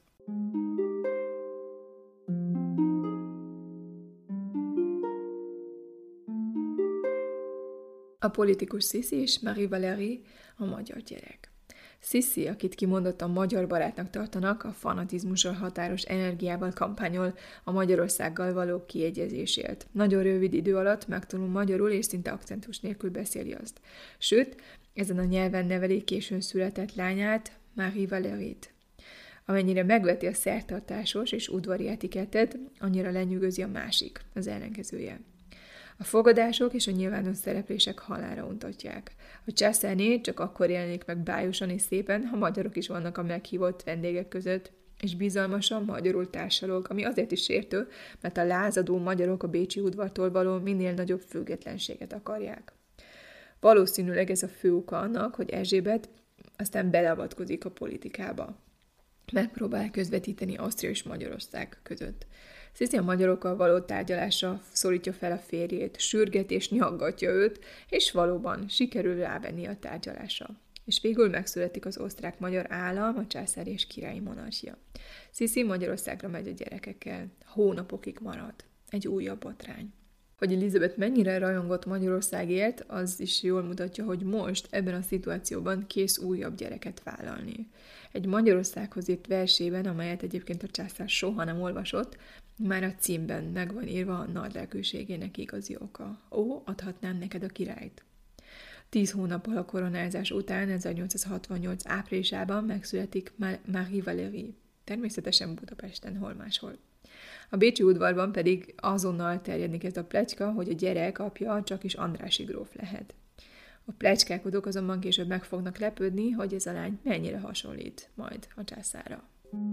A politikus Sisi és Marie Valérie a magyar gyerek. Sisi, akit kimondottan magyar barátnak tartanak, a fanatizmussal határos energiával kampányol a Magyarországgal való kiegyezésért. Nagyon rövid idő alatt megtanul magyarul, és szinte akcentus nélkül beszéli azt. Sőt, ezen a nyelven neveli későn született lányát, Marie Valérie-t. Amennyire megveti a szertartásos és udvari etikettet, annyira lenyűgözi a másik, az ellenkezője. A fogadások és a nyilvános szereplések halálra untatják. A császárné csak akkor jelenik meg bájosan és szépen, ha magyarok is vannak a meghívott vendégek között, és bizalmasan magyarul társalog, ami azért is sértő, mert a lázadó magyarok a bécsi udvartól való minél nagyobb függetlenséget akarják. Valószínűleg ez a fő oka annak, hogy Erzsébet aztán beleavatkozik a politikába. Megpróbál közvetíteni Ausztria és Magyarország között. Sisi a magyarokkal való tárgyalásra szólítja fel a férjét, sürget és nyaggatja őt, és valóban sikerül rávenni a tárgyalásra. És végül megszületik az osztrák-magyar állam, a császári és királyi monarchia. Sisi Magyarországra megy a gyerekekkel. Hónapokig marad. Egy újabb botrány. Hogy Elizabeth mennyire rajongott Magyarországért, az is jól mutatja, hogy most ebben a szituációban kész újabb gyereket vállalni. Egy Magyarországhoz írt versében, amelyet egyébként a császár soha nem olvasott, már a címben meg van írva a nagy lelkűségének igazi oka. Ó, adhatnám neked a királyt. Tíz hónappal a koronázás után, ezernyolcszázhatvannyolc áprilisában megszületik Marie Valérie. Természetesen Budapesten, hol máshol. A bécsi udvarban pedig azonnal terjedni kezd a pletyka, hogy a gyerek apja csak is Andrássy gróf lehet. A plecskálkodók azonban később meg fognak lepődni, hogy ez a lány mennyire hasonlít majd a császárra.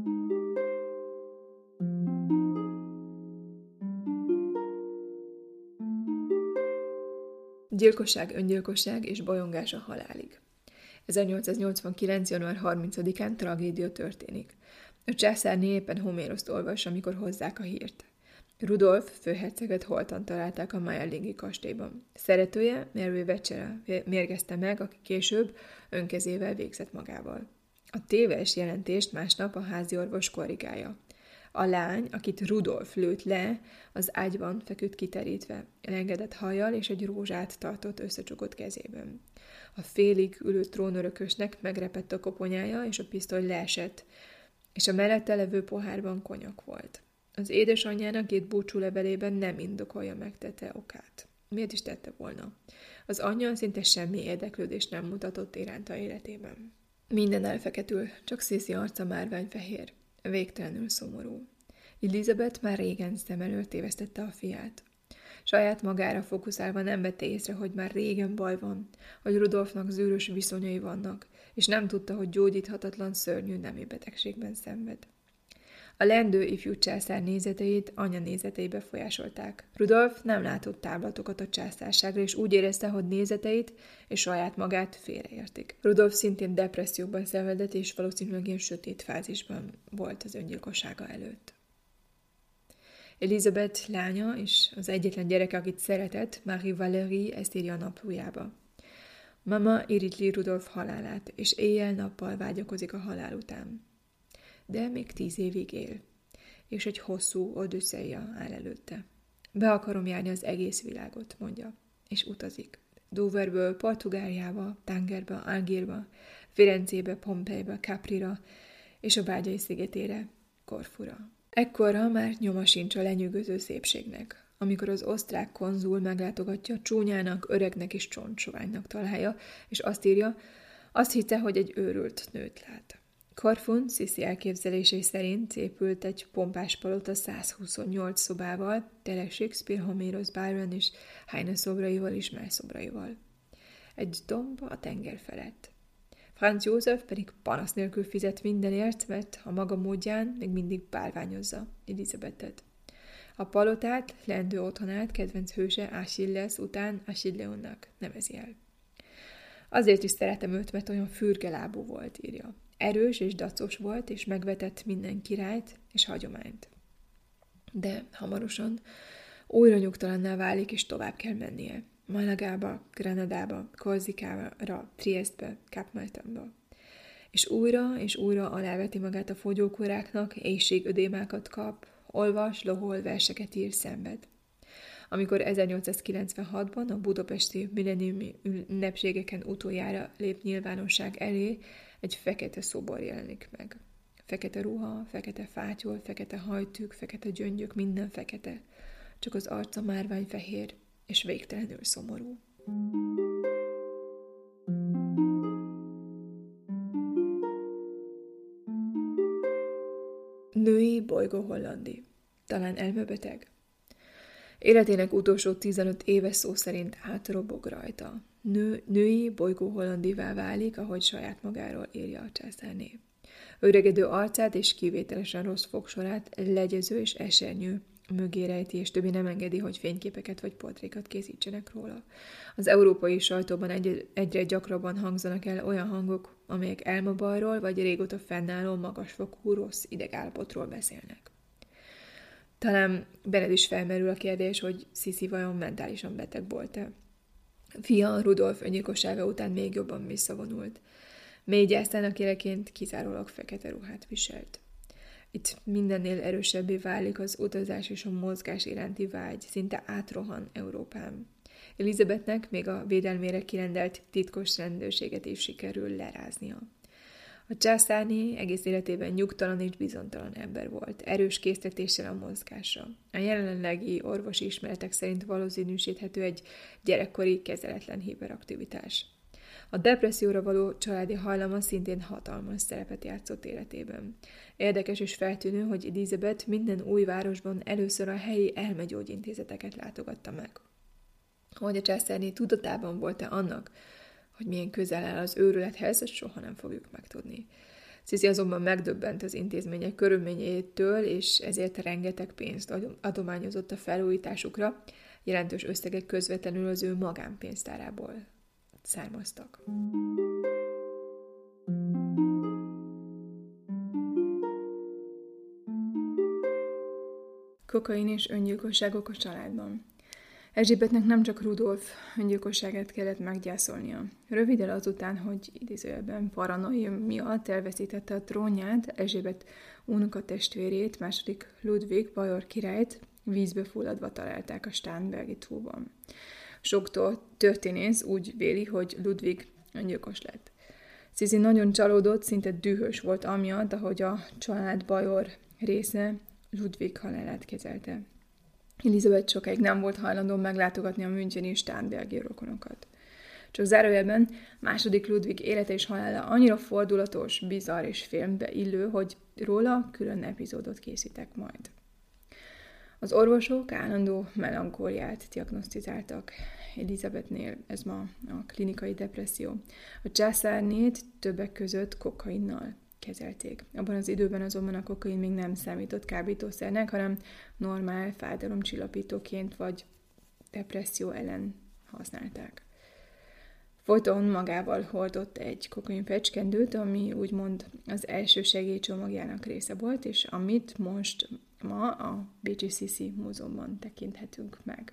Gyilkosság, öngyilkosság és bolyongás a halálig. ezernyolcszáznyolcvankilenc. január harmincadikán tragédia történik. A császárné éppen Homéroszt olvas, amikor hozzák a hírt. Rudolf főherceget holtan találták a Mayerlingi kastélyban. Szeretője, Mary Vecsere mérgezte meg, aki később önkezével végzett magával. A téves jelentést másnap a házi orvos korrigálja. A lány, akit Rudolf lőtt le, az ágyban feküdt kiterítve, elengedett hajjal és egy rózsát tartott összecsukott kezében. A félig ülő trónörökösnek megrepett a koponyája, és a pisztoly leesett, és a mellette levő pohárban konyak volt. Az édesanyjának két búcsú levelében nem indokolja meg tette okát. Miért is tette volna? Az anyja szinte semmi érdeklődést nem mutatott iránta életében. Minden elfeketül, csak Sisi arca márványfehér. Végtelenül szomorú. Elizabeth már régen szem előtt tévesztette a fiát. Saját magára fókuszálva nem vette észre, hogy már régen baj van, hogy Rudolfnak zűrös viszonyai vannak, és nem tudta, hogy gyógyíthatatlan szörnyű nemi betegségben szenved. A leendő ifjú császár nézeteit anya nézetei befolyásolták. Rudolf nem látott táblatokat a császárságra, és úgy érezte, hogy nézeteit és saját magát félreértik. Rudolf szintén depresszióban szenvedett, és valószínűleg ilyen sötét fázisban volt az öngyilkossága előtt. Elizabeth lánya és az egyetlen gyereke, akit szeretett, Marie Valérie, ezt írja a naplójába. Mama irigli Rudolf halálát, és éjjel-nappal vágyakozik a halál után. De még tíz évig él, és egy hosszú odüsszeia áll előtte. Be akarom járni az egész világot, mondja, és utazik. Doverből Portugáliába, Tangerbe, Algírba, Firencébe, Pompeibe, Caprira, és a Bágyai szigetére, Korfura. Ekkorra már nyoma sincs a lenyűgöző szépségnek. Amikor az osztrák konzul meglátogatja, csúnyának, öregnek és csontsoványnak találja, és azt írja, azt hitte, hogy egy őrült nőt lát. Korfun Sisi elképzelései szerint épült egy pompás palota százhuszonnyolc szobával, tele Shakespeare, Homérosz, Byron és Heine szobraival és más szobraival. Egy domb a tenger felett. Franz József pedig panasz nélkül fizet mindenért, mert a maga módján még mindig bálványozza Elizabethet. A palotát, leendő otthonát kedvenc hőse Achilles után Achilleonnak nevezi el. Azért is szeretem őt, mert olyan fürge lábú volt, írja. Erős és dacos volt, és megvetett minden királyt és hagyományt. De hamarosan újra nyugtalanná válik, és tovább kell mennie. Malagába, Granadába, Korzikára, Triestbe, Kapmajtanba. És újra és újra aláveti magát a fogyókúráknak, éhségödémákat kap, olvas, lohol, verseket ír, szenved. Amikor ezernyolcszázkilencvenhatban a budapesti milleniumi ünnepségeken utoljára lép nyilvánosság elé, egy fekete szobor jelenik meg. Fekete ruha, fekete fátyol, fekete hajtűk, fekete gyöngyök, minden fekete. Csak az arca márványfehér, és végtelenül szomorú. Női bolygó hollandi. Talán elmebeteg. Életének utolsó tizenöt éve szó szerint átrobog rajta. Nő, női bolygó hollandivá válik, ahogy saját magáról írja a császárné. Öregedő arcát és kivételesen rossz fogsorát legyező és esernyő mögé rejti, és többi nem engedi, hogy fényképeket vagy portrékat készítsenek róla. Az európai sajtóban egy, egyre gyakrabban hangzanak el olyan hangok, amelyek elmabalról vagy régóta fennálló magasfokú rossz idegállapotról beszélnek. Talán benned is felmerül a kérdés, hogy Sisi vajon mentálisan beteg volt-e. Fia Rudolf öngyilkossága után még jobban visszavonult. Mély gyásztának éleként kizárólag fekete ruhát viselt. Itt mindennél erősebbé válik az utazás és a mozgás iránti vágy, szinte átrohan Európán. Elizabethnek még a védelmére kirendelt titkos rendőrséget is sikerül leráznia. A császárné egész életében nyugtalan és bizonytalan ember volt, erős késztetéssel a mozgásra. A jelenlegi orvosi ismeretek szerint valószínűsíthető egy gyerekkori kezeletlen hiperaktivitás. A depresszióra való családi hajlama szintén hatalmas szerepet játszott életében. Érdekes és feltűnő, hogy Elizabeth minden új városban először a helyi elmegyógyintézeteket látogatta meg. Hogy a császárné tudatában volt-e annak, hogy milyen közel áll az őrülethez, ezt soha nem fogjuk megtudni. Sisi azonban megdöbbent az intézmények körülményétől, és ezért rengeteg pénzt adományozott a felújításukra, jelentős összegek közvetlenül az ő magánpénztárából származtak. Kokain és öngyilkosságok a családban. Erzsébetnek nem csak Rudolf öngyilkosságát kellett meggyászolnia. Röviddel azután, hogy idézőjelben paranoia miatt elveszítette a trónját, Erzsébet unokatestvérét, második Ludwig bajor királyt vízbe fulladva találták a Starnbergi tóban. Sok történész úgy véli, hogy Ludwig öngyilkos lett. Sisi nagyon csalódott, szinte dühös volt amiatt, ahogy a család bajor része Ludwig halálát kezelte. Elizabeth sokáig nem volt hajlandó meglátogatni a müncheni Starnbergi rokonokat. Csak zárójelben második Ludwig élete és halála annyira fordulatos, bizarr és filmbe illő, hogy róla külön epizódot készítek majd. Az orvosok állandó melankóliát diagnosztizáltak Elizabethnél, ez ma a klinikai depresszió. A császárnét többek között kokainnal kezelték. Abban az időben azonban a kokain még nem számított kábítószernek, hanem normál fájdalomcsillapítóként vagy depresszió ellen használták. Folyton magával hordott egy kokain fecskendőt, ami úgymond az első segélycsomagjának része volt, és amit most ma a Bécsi Sisi Múzeumban tekinthetünk meg.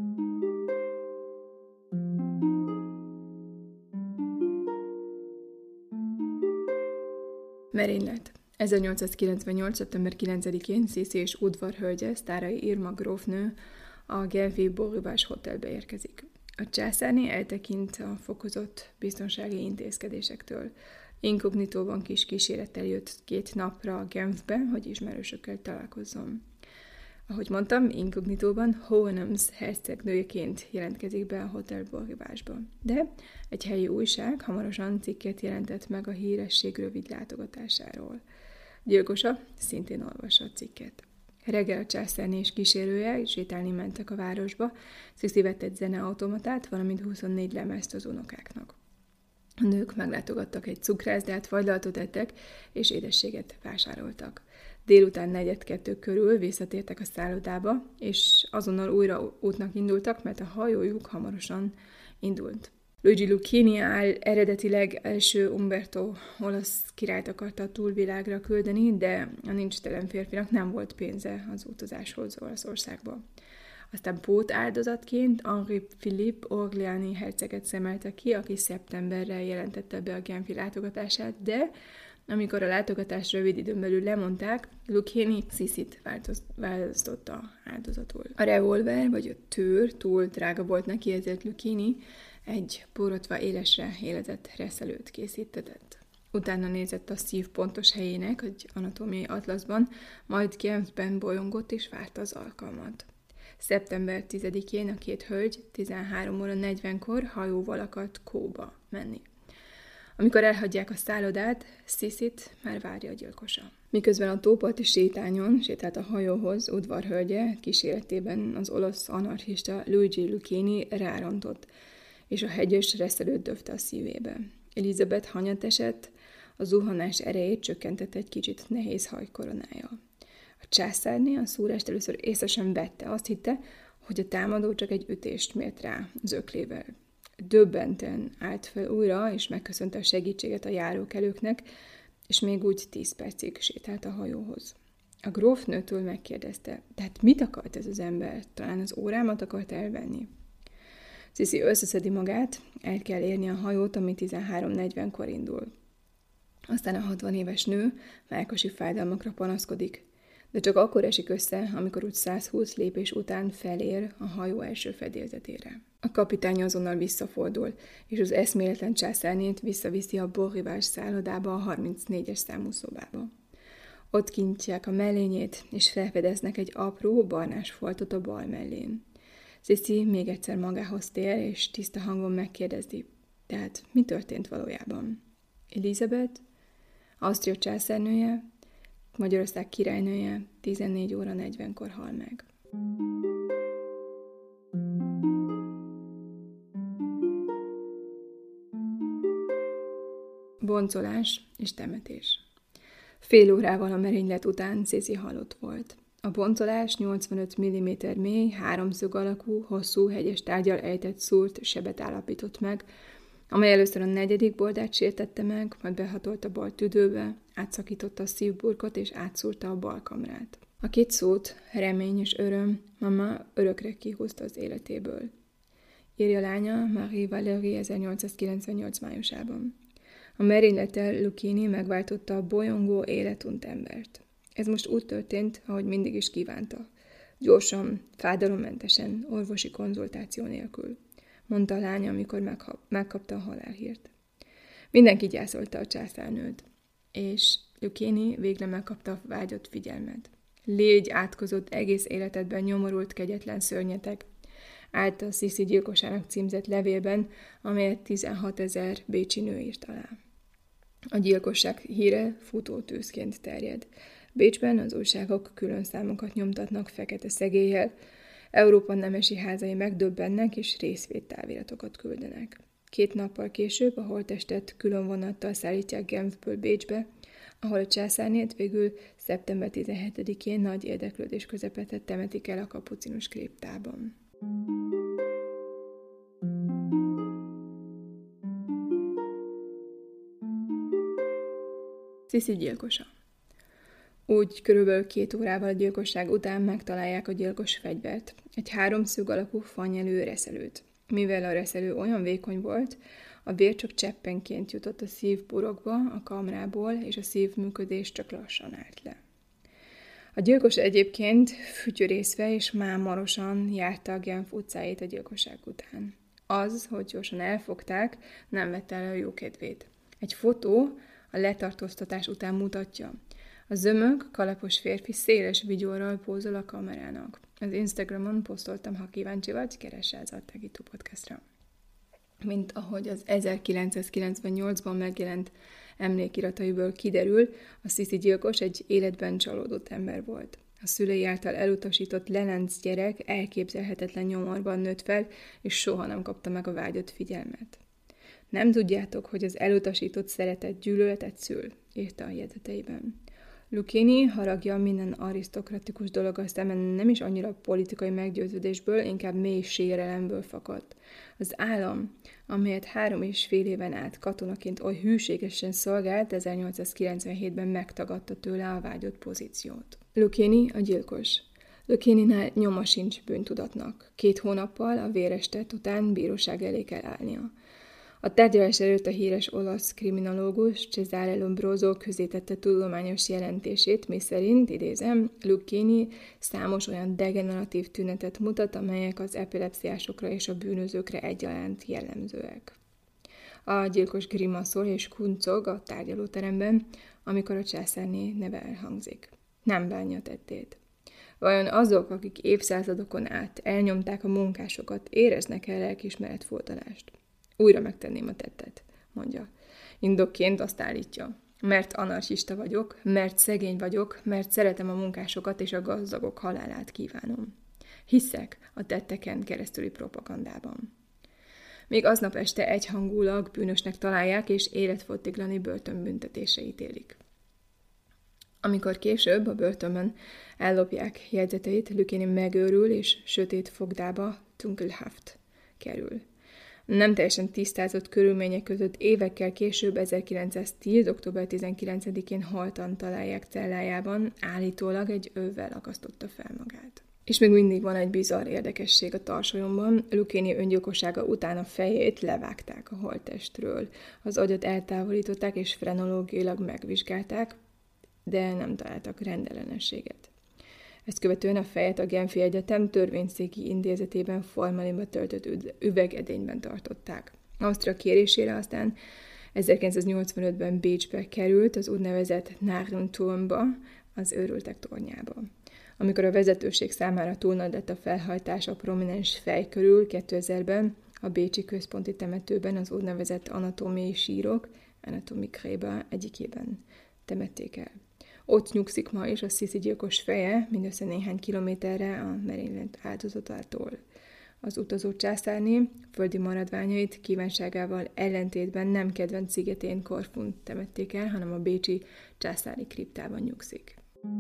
Merénylet. ezernyolcszázkilencvennyolc. szeptember kilencedikén Sisi és udvarhölgye, Sztáray Irma grófnő a Genfi Borivás Hotelbe érkezik. A császárné eltekint a fokozott biztonsági intézkedésektől. Inkognitóban kis kísérettel jött két napra Genfbe, hogy ismerősökkel találkozzon. Ahogy mondtam, inkognitóban Hohenhems hercegnőjeként jelentkezik be a Hotel Borivásba. De egy helyi újság hamarosan cikket jelentett meg a híresség rövid látogatásáról. Gyilkosa szintén olvassa a cikket. Reggel a császárné és kísérője sétálni mentek a városba, Sisi vett egy zeneautomatát, valamint huszonnégy lemezt az unokáknak. A nők meglátogattak egy cukrászdát, fagylaltot ettek, és édességet vásároltak. Délután negyed-kettő körül visszatértek a szállodába, és azonnal újra útnak indultak, mert a hajójuk hamarosan indult. Luigi Lucchini áll eredetileg első Umberto olasz királyt akarta a túlvilágra küldeni, de a nincstelen férfinak nem volt pénze az utazáshoz Olaszországba. Aztán pót áldozatként Henri Philippe Orléani herceget szemelte ki, aki szeptemberre jelentette be a genfi látogatását, de amikor a látogatás rövid időn belül lemondták, Lucchini Sissit választotta áldozatul. A revolver vagy a tőr túl drága volt neki, ezért Lucchini egy borotva élesre éledett reszelőt készítetett. Utána nézett a szív pontos helyének egy anatómiai atlaszban, majd Genfben bolyongott és várta az alkalmat. szeptember tizedikén a két hölgy tizenhárom óra negyvenkor hajóval akart Kóba menni. Amikor elhagyják a szállodát, Sissit már várja a gyilkosa. Miközben a tóparti sétányon sétált a hajóhoz, udvarhölgye kíséretében az olasz anarchista Luigi Lucchini rárontott, és a hegyes reszelőt döfte a szívébe. Elizabeth hanyat esett, a zuhanás erejét csökkentett egy kicsit nehéz hajkoronája. A császárné a szúrást először észre sem vette, azt hitte, hogy a támadó csak egy ütést mért rá az öklével. Döbbenten állt fel újra, és megköszönte a segítséget a járókelőknek, és még úgy tíz percig sétált a hajóhoz. A grófnőtől megkérdezte, tehát mit akart ez az ember? Talán az órámat akart elvenni? Sissi összeszedi magát, el kell érni a hajót, ami tizenhárom negyvenkor indul. Aztán a hatvan éves nő mellkasi fájdalmakra panaszkodik, de csak akkor esik össze, amikor úgy százhúsz lépés után felér a hajó első fedélzetére. A kapitány azonnal visszafordul, és az eszméletlen császárnét visszaviszi a borrivás szállodába, a harmincnégyes számú szobába. Ott kintják a mellényét, és felfedeznek egy apró, barnás foltot a bal mellén. Sissi még egyszer magához tér, és tiszta hangon megkérdezi, tehát mi történt valójában? Elizabeth, Ausztria császárnője, Magyarország királynője tizennégy óra negyvenkor hal meg. Boncolás és temetés. Fél órával a merénylet után Sissi halott volt. A boncolás nyolcvanöt milliméter mély, háromszög alakú, hosszú, hegyes tárggyal ejtett szúrt sebet állapított meg, amely először a negyedik bordát sértette meg, majd behatolt a bal tüdőbe, átszakította a szívburkot és átszúrta a bal kamrát. A két szót, remény és öröm, mama örökre kihúzta az életéből. Írja lánya Marie Valérie ezernyolcszázkilencvennyolc májusában. A merénylettel Lucchini megváltotta a bolyongó, életunt embert. Ez most úgy történt, ahogy mindig is kívánta. Gyorsan, fájdalommentesen, orvosi konzultáció nélkül, mondta a lánya, amikor megha- megkapta a halálhírt. Mindenki gyászolta a császárnőt, és Lucchini végre megkapta a vágyott figyelmet. Légy átkozott egész életedben nyomorult kegyetlen szörnyeteg, állt a Sissi gyilkosának címzett levélben, amelyet tizenhatezer bécsi nő írt alá. A gyilkosság híre futótűzként terjed. Bécsben az újságok külön számokat nyomtatnak fekete szegéllyel, Európa nemesi házai megdöbbennek és részvédtáviratokat küldenek. Két nappal később a holttestet külön vonattal szállítják Genfből Bécsbe, ahol a császárnét végül szeptember tizenhetedikén nagy érdeklődés közepette temetik el a kapucinus kriptában. Sissi gyilkosa. Úgy körülbelül két órával a gyilkosság után megtalálják a gyilkos fegyvert, egy háromszög alakú fanyelő reszelőt. Mivel a reszelő olyan vékony volt, a vér csak cseppenként jutott a szívburokba, a kamrából, és a szívműködés csak lassan állt le. A gyilkos egyébként fütyörészve és mámorosan járta a Genf utcáit a gyilkosság után. Az, hogy gyorsan elfogták, nem vette el a jókedvét. Egy fotó a letartóztatás után mutatja. A zömök, kalapos férfi széles vigyorral pózol a kamerának. Az Instagramon posztoltam, ha kíváncsi vagy, keress rá az Attágító podcastra. Mint ahogy az ezerkilencszázkilencvennyolcban megjelent emlékirataiból kiderül, a Sissi gyilkos egy életben csalódott ember volt. A szülei által elutasított lelenc gyerek elképzelhetetlen nyomorban nőtt fel, és soha nem kapta meg a vágyott figyelmet. Nem tudjátok, hogy az elutasított szeretet gyűlöletet szül, írta a jegyzeteiben. Lucchini haragja minden arisztokratikus dologgal szemben nem is annyira politikai meggyőződésből, inkább mély sérelemből fakadt. Az állam, amelyet három és fél éven át katonaként oly hűségesen szolgált, ezernyolcszázkilencvenhétben megtagadta tőle a vágyott pozíciót. Lucchini a gyilkos. Lucchininál nyoma sincs bűntudatnak. Két hónappal a véres tett után bíróság elé kell állnia. A tárgyalás előtt a híres olasz kriminológus Cesare Lombroso közzétette tudományos jelentését, miszerint, idézem, Lucchini számos olyan degeneratív tünetet mutat, amelyek az epilepsziásokra és a bűnözőkre egyaránt jellemzőek. A gyilkos grimaszol és kuncog a tárgyalóteremben, amikor a császárné neve elhangzik. Nem bánja a tettét. Vajon azok, akik évszázadokon át elnyomták a munkásokat, éreznek el lelkiismeret fordalást? Újra megtenném a tettet, mondja. Indokként azt állítja. Mert anarchista vagyok, mert szegény vagyok, mert szeretem a munkásokat és a gazdagok halálát kívánom. Hiszek a tetteken keresztüli propagandában. Még aznap este egyhangulag bűnösnek találják és életfogytiglani börtönbüntetése ítélik. Amikor később a börtönben ellopják jegyzeteit, Lucchini megőrül és sötét fogdába, Dunkelhaft kerül. Nem teljesen tisztázott körülmények között évekkel később, ezerkilencszáztíz. október tizenkilencedikén haltan találják cellájában, állítólag egy övvel akasztotta fel magát. És még mindig van egy bizarr érdekesség a tarsolyomban. Lucchini öngyilkossága után a fejét levágták a holttestről. Az agyat eltávolították és frenológiailag megvizsgálták, de nem találtak rendellenességet. Ezt követően a fejet a Genfi Egyetem törvényszéki intézetében formalinba töltött üvegedényben tartották. Ausztria kérésére aztán ezerkilencszáznyolcvanötben Bécsbe került az úgynevezett Narrenturmba, az őrültek tornyába. Amikor a vezetőség számára túl nagy lett a felhajtás a prominens fej körül, kétezerben a bécsi központi temetőben az úgynevezett anatómiai sírok, Anatomikréba egyikében temették el. Ott nyugszik ma is a Sisi gyilkos feje, mindössze néhány kilométerre a merénylet áldozatától. Az utazó császárné földi maradványait kívánságával ellentétben nem kedvenc szigetén, Korfun temették el, hanem a bécsi császári kriptában nyugszik.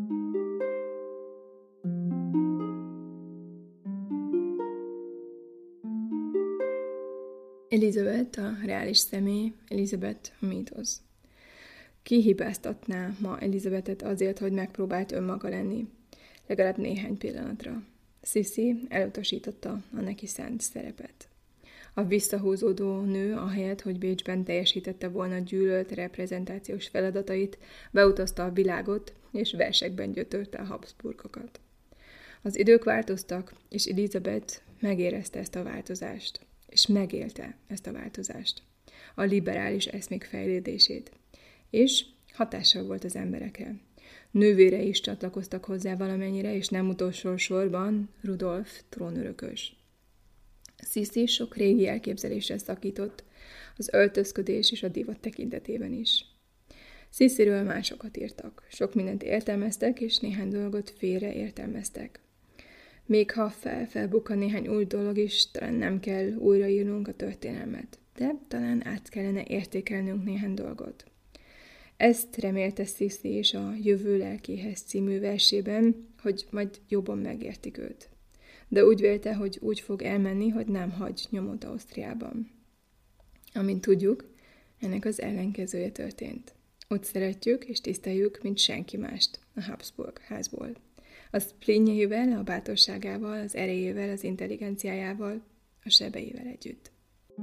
Elizabeth a reális személy, Elizabeth a mítosz. Ki hibáztatná ma Elizabethet azért, hogy megpróbált önmaga lenni? Legalább néhány pillanatra. Sisi elutasította a neki szánt szerepet. A visszahúzódó nő, ahelyett, hogy Bécsben teljesítette volna gyűlölt reprezentációs feladatait, beutazta a világot, és versekben gyötörte a Habsburgokat. Az idők változtak, és Elizabeth megérezte ezt a változást, és megélte ezt a változást, a liberális eszmék fejlődését, és hatással volt az emberekre. Nővére is csatlakoztak hozzá valamennyire, és nem utolsó sorban Rudolf trónörökös. Sisi sok régi elképzelésre szakított, az öltözködés és a divat tekintetében is. Sisiről másokat írtak, sok mindent értelmeztek, és néhány dolgot félre értelmeztek. Még ha fel-felbukkan néhány új dolog is, talán nem kell újraírnunk a történelmet, de talán át kellene értékelnünk néhány dolgot. Ezt remélte Sisi is a Jövő lelkéhez című versében, hogy majd jobban megértik őt. De úgy vélte, hogy úgy fog elmenni, hogy nem hagy nyomot Ausztriában. Amint tudjuk, ennek az ellenkezője történt. Ott szeretjük és tiszteljük, mint senki mást a Habsburg házból. A splínjeivel, a bátorságával, az erejével, az intelligenciájával, a sebeivel együtt.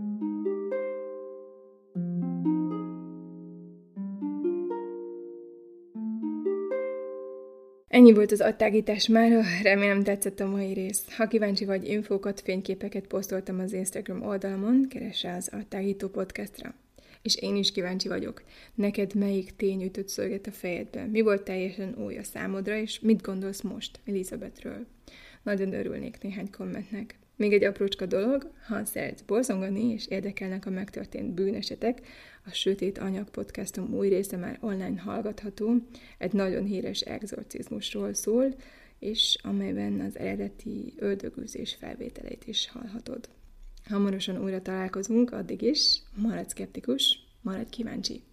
Ennyi volt az agytágítás mára, remélem tetszett a mai rész. Ha kíváncsi vagy, infókat, fényképeket posztoltam az Instagram oldalamon, keress rá az Agytágító podcastra. És én is kíváncsi vagyok. Neked melyik tény ütött szöget a fejedben? Mi volt teljesen új a számodra, és mit gondolsz most Elizabethről? Nagyon örülnék néhány kommentnek. Még egy aprócska dolog, ha szeretsz borzongani, és érdekelnek a megtörtént bűnesetek, a Sötét Anyag podcastom új része már online hallgatható, egy nagyon híres exorcizmusról szól, és amelyben az eredeti öldögűzés felvételeit is hallhatod. Hamarosan újra találkozunk, addig is maradj szkeptikus, maradj kíváncsi!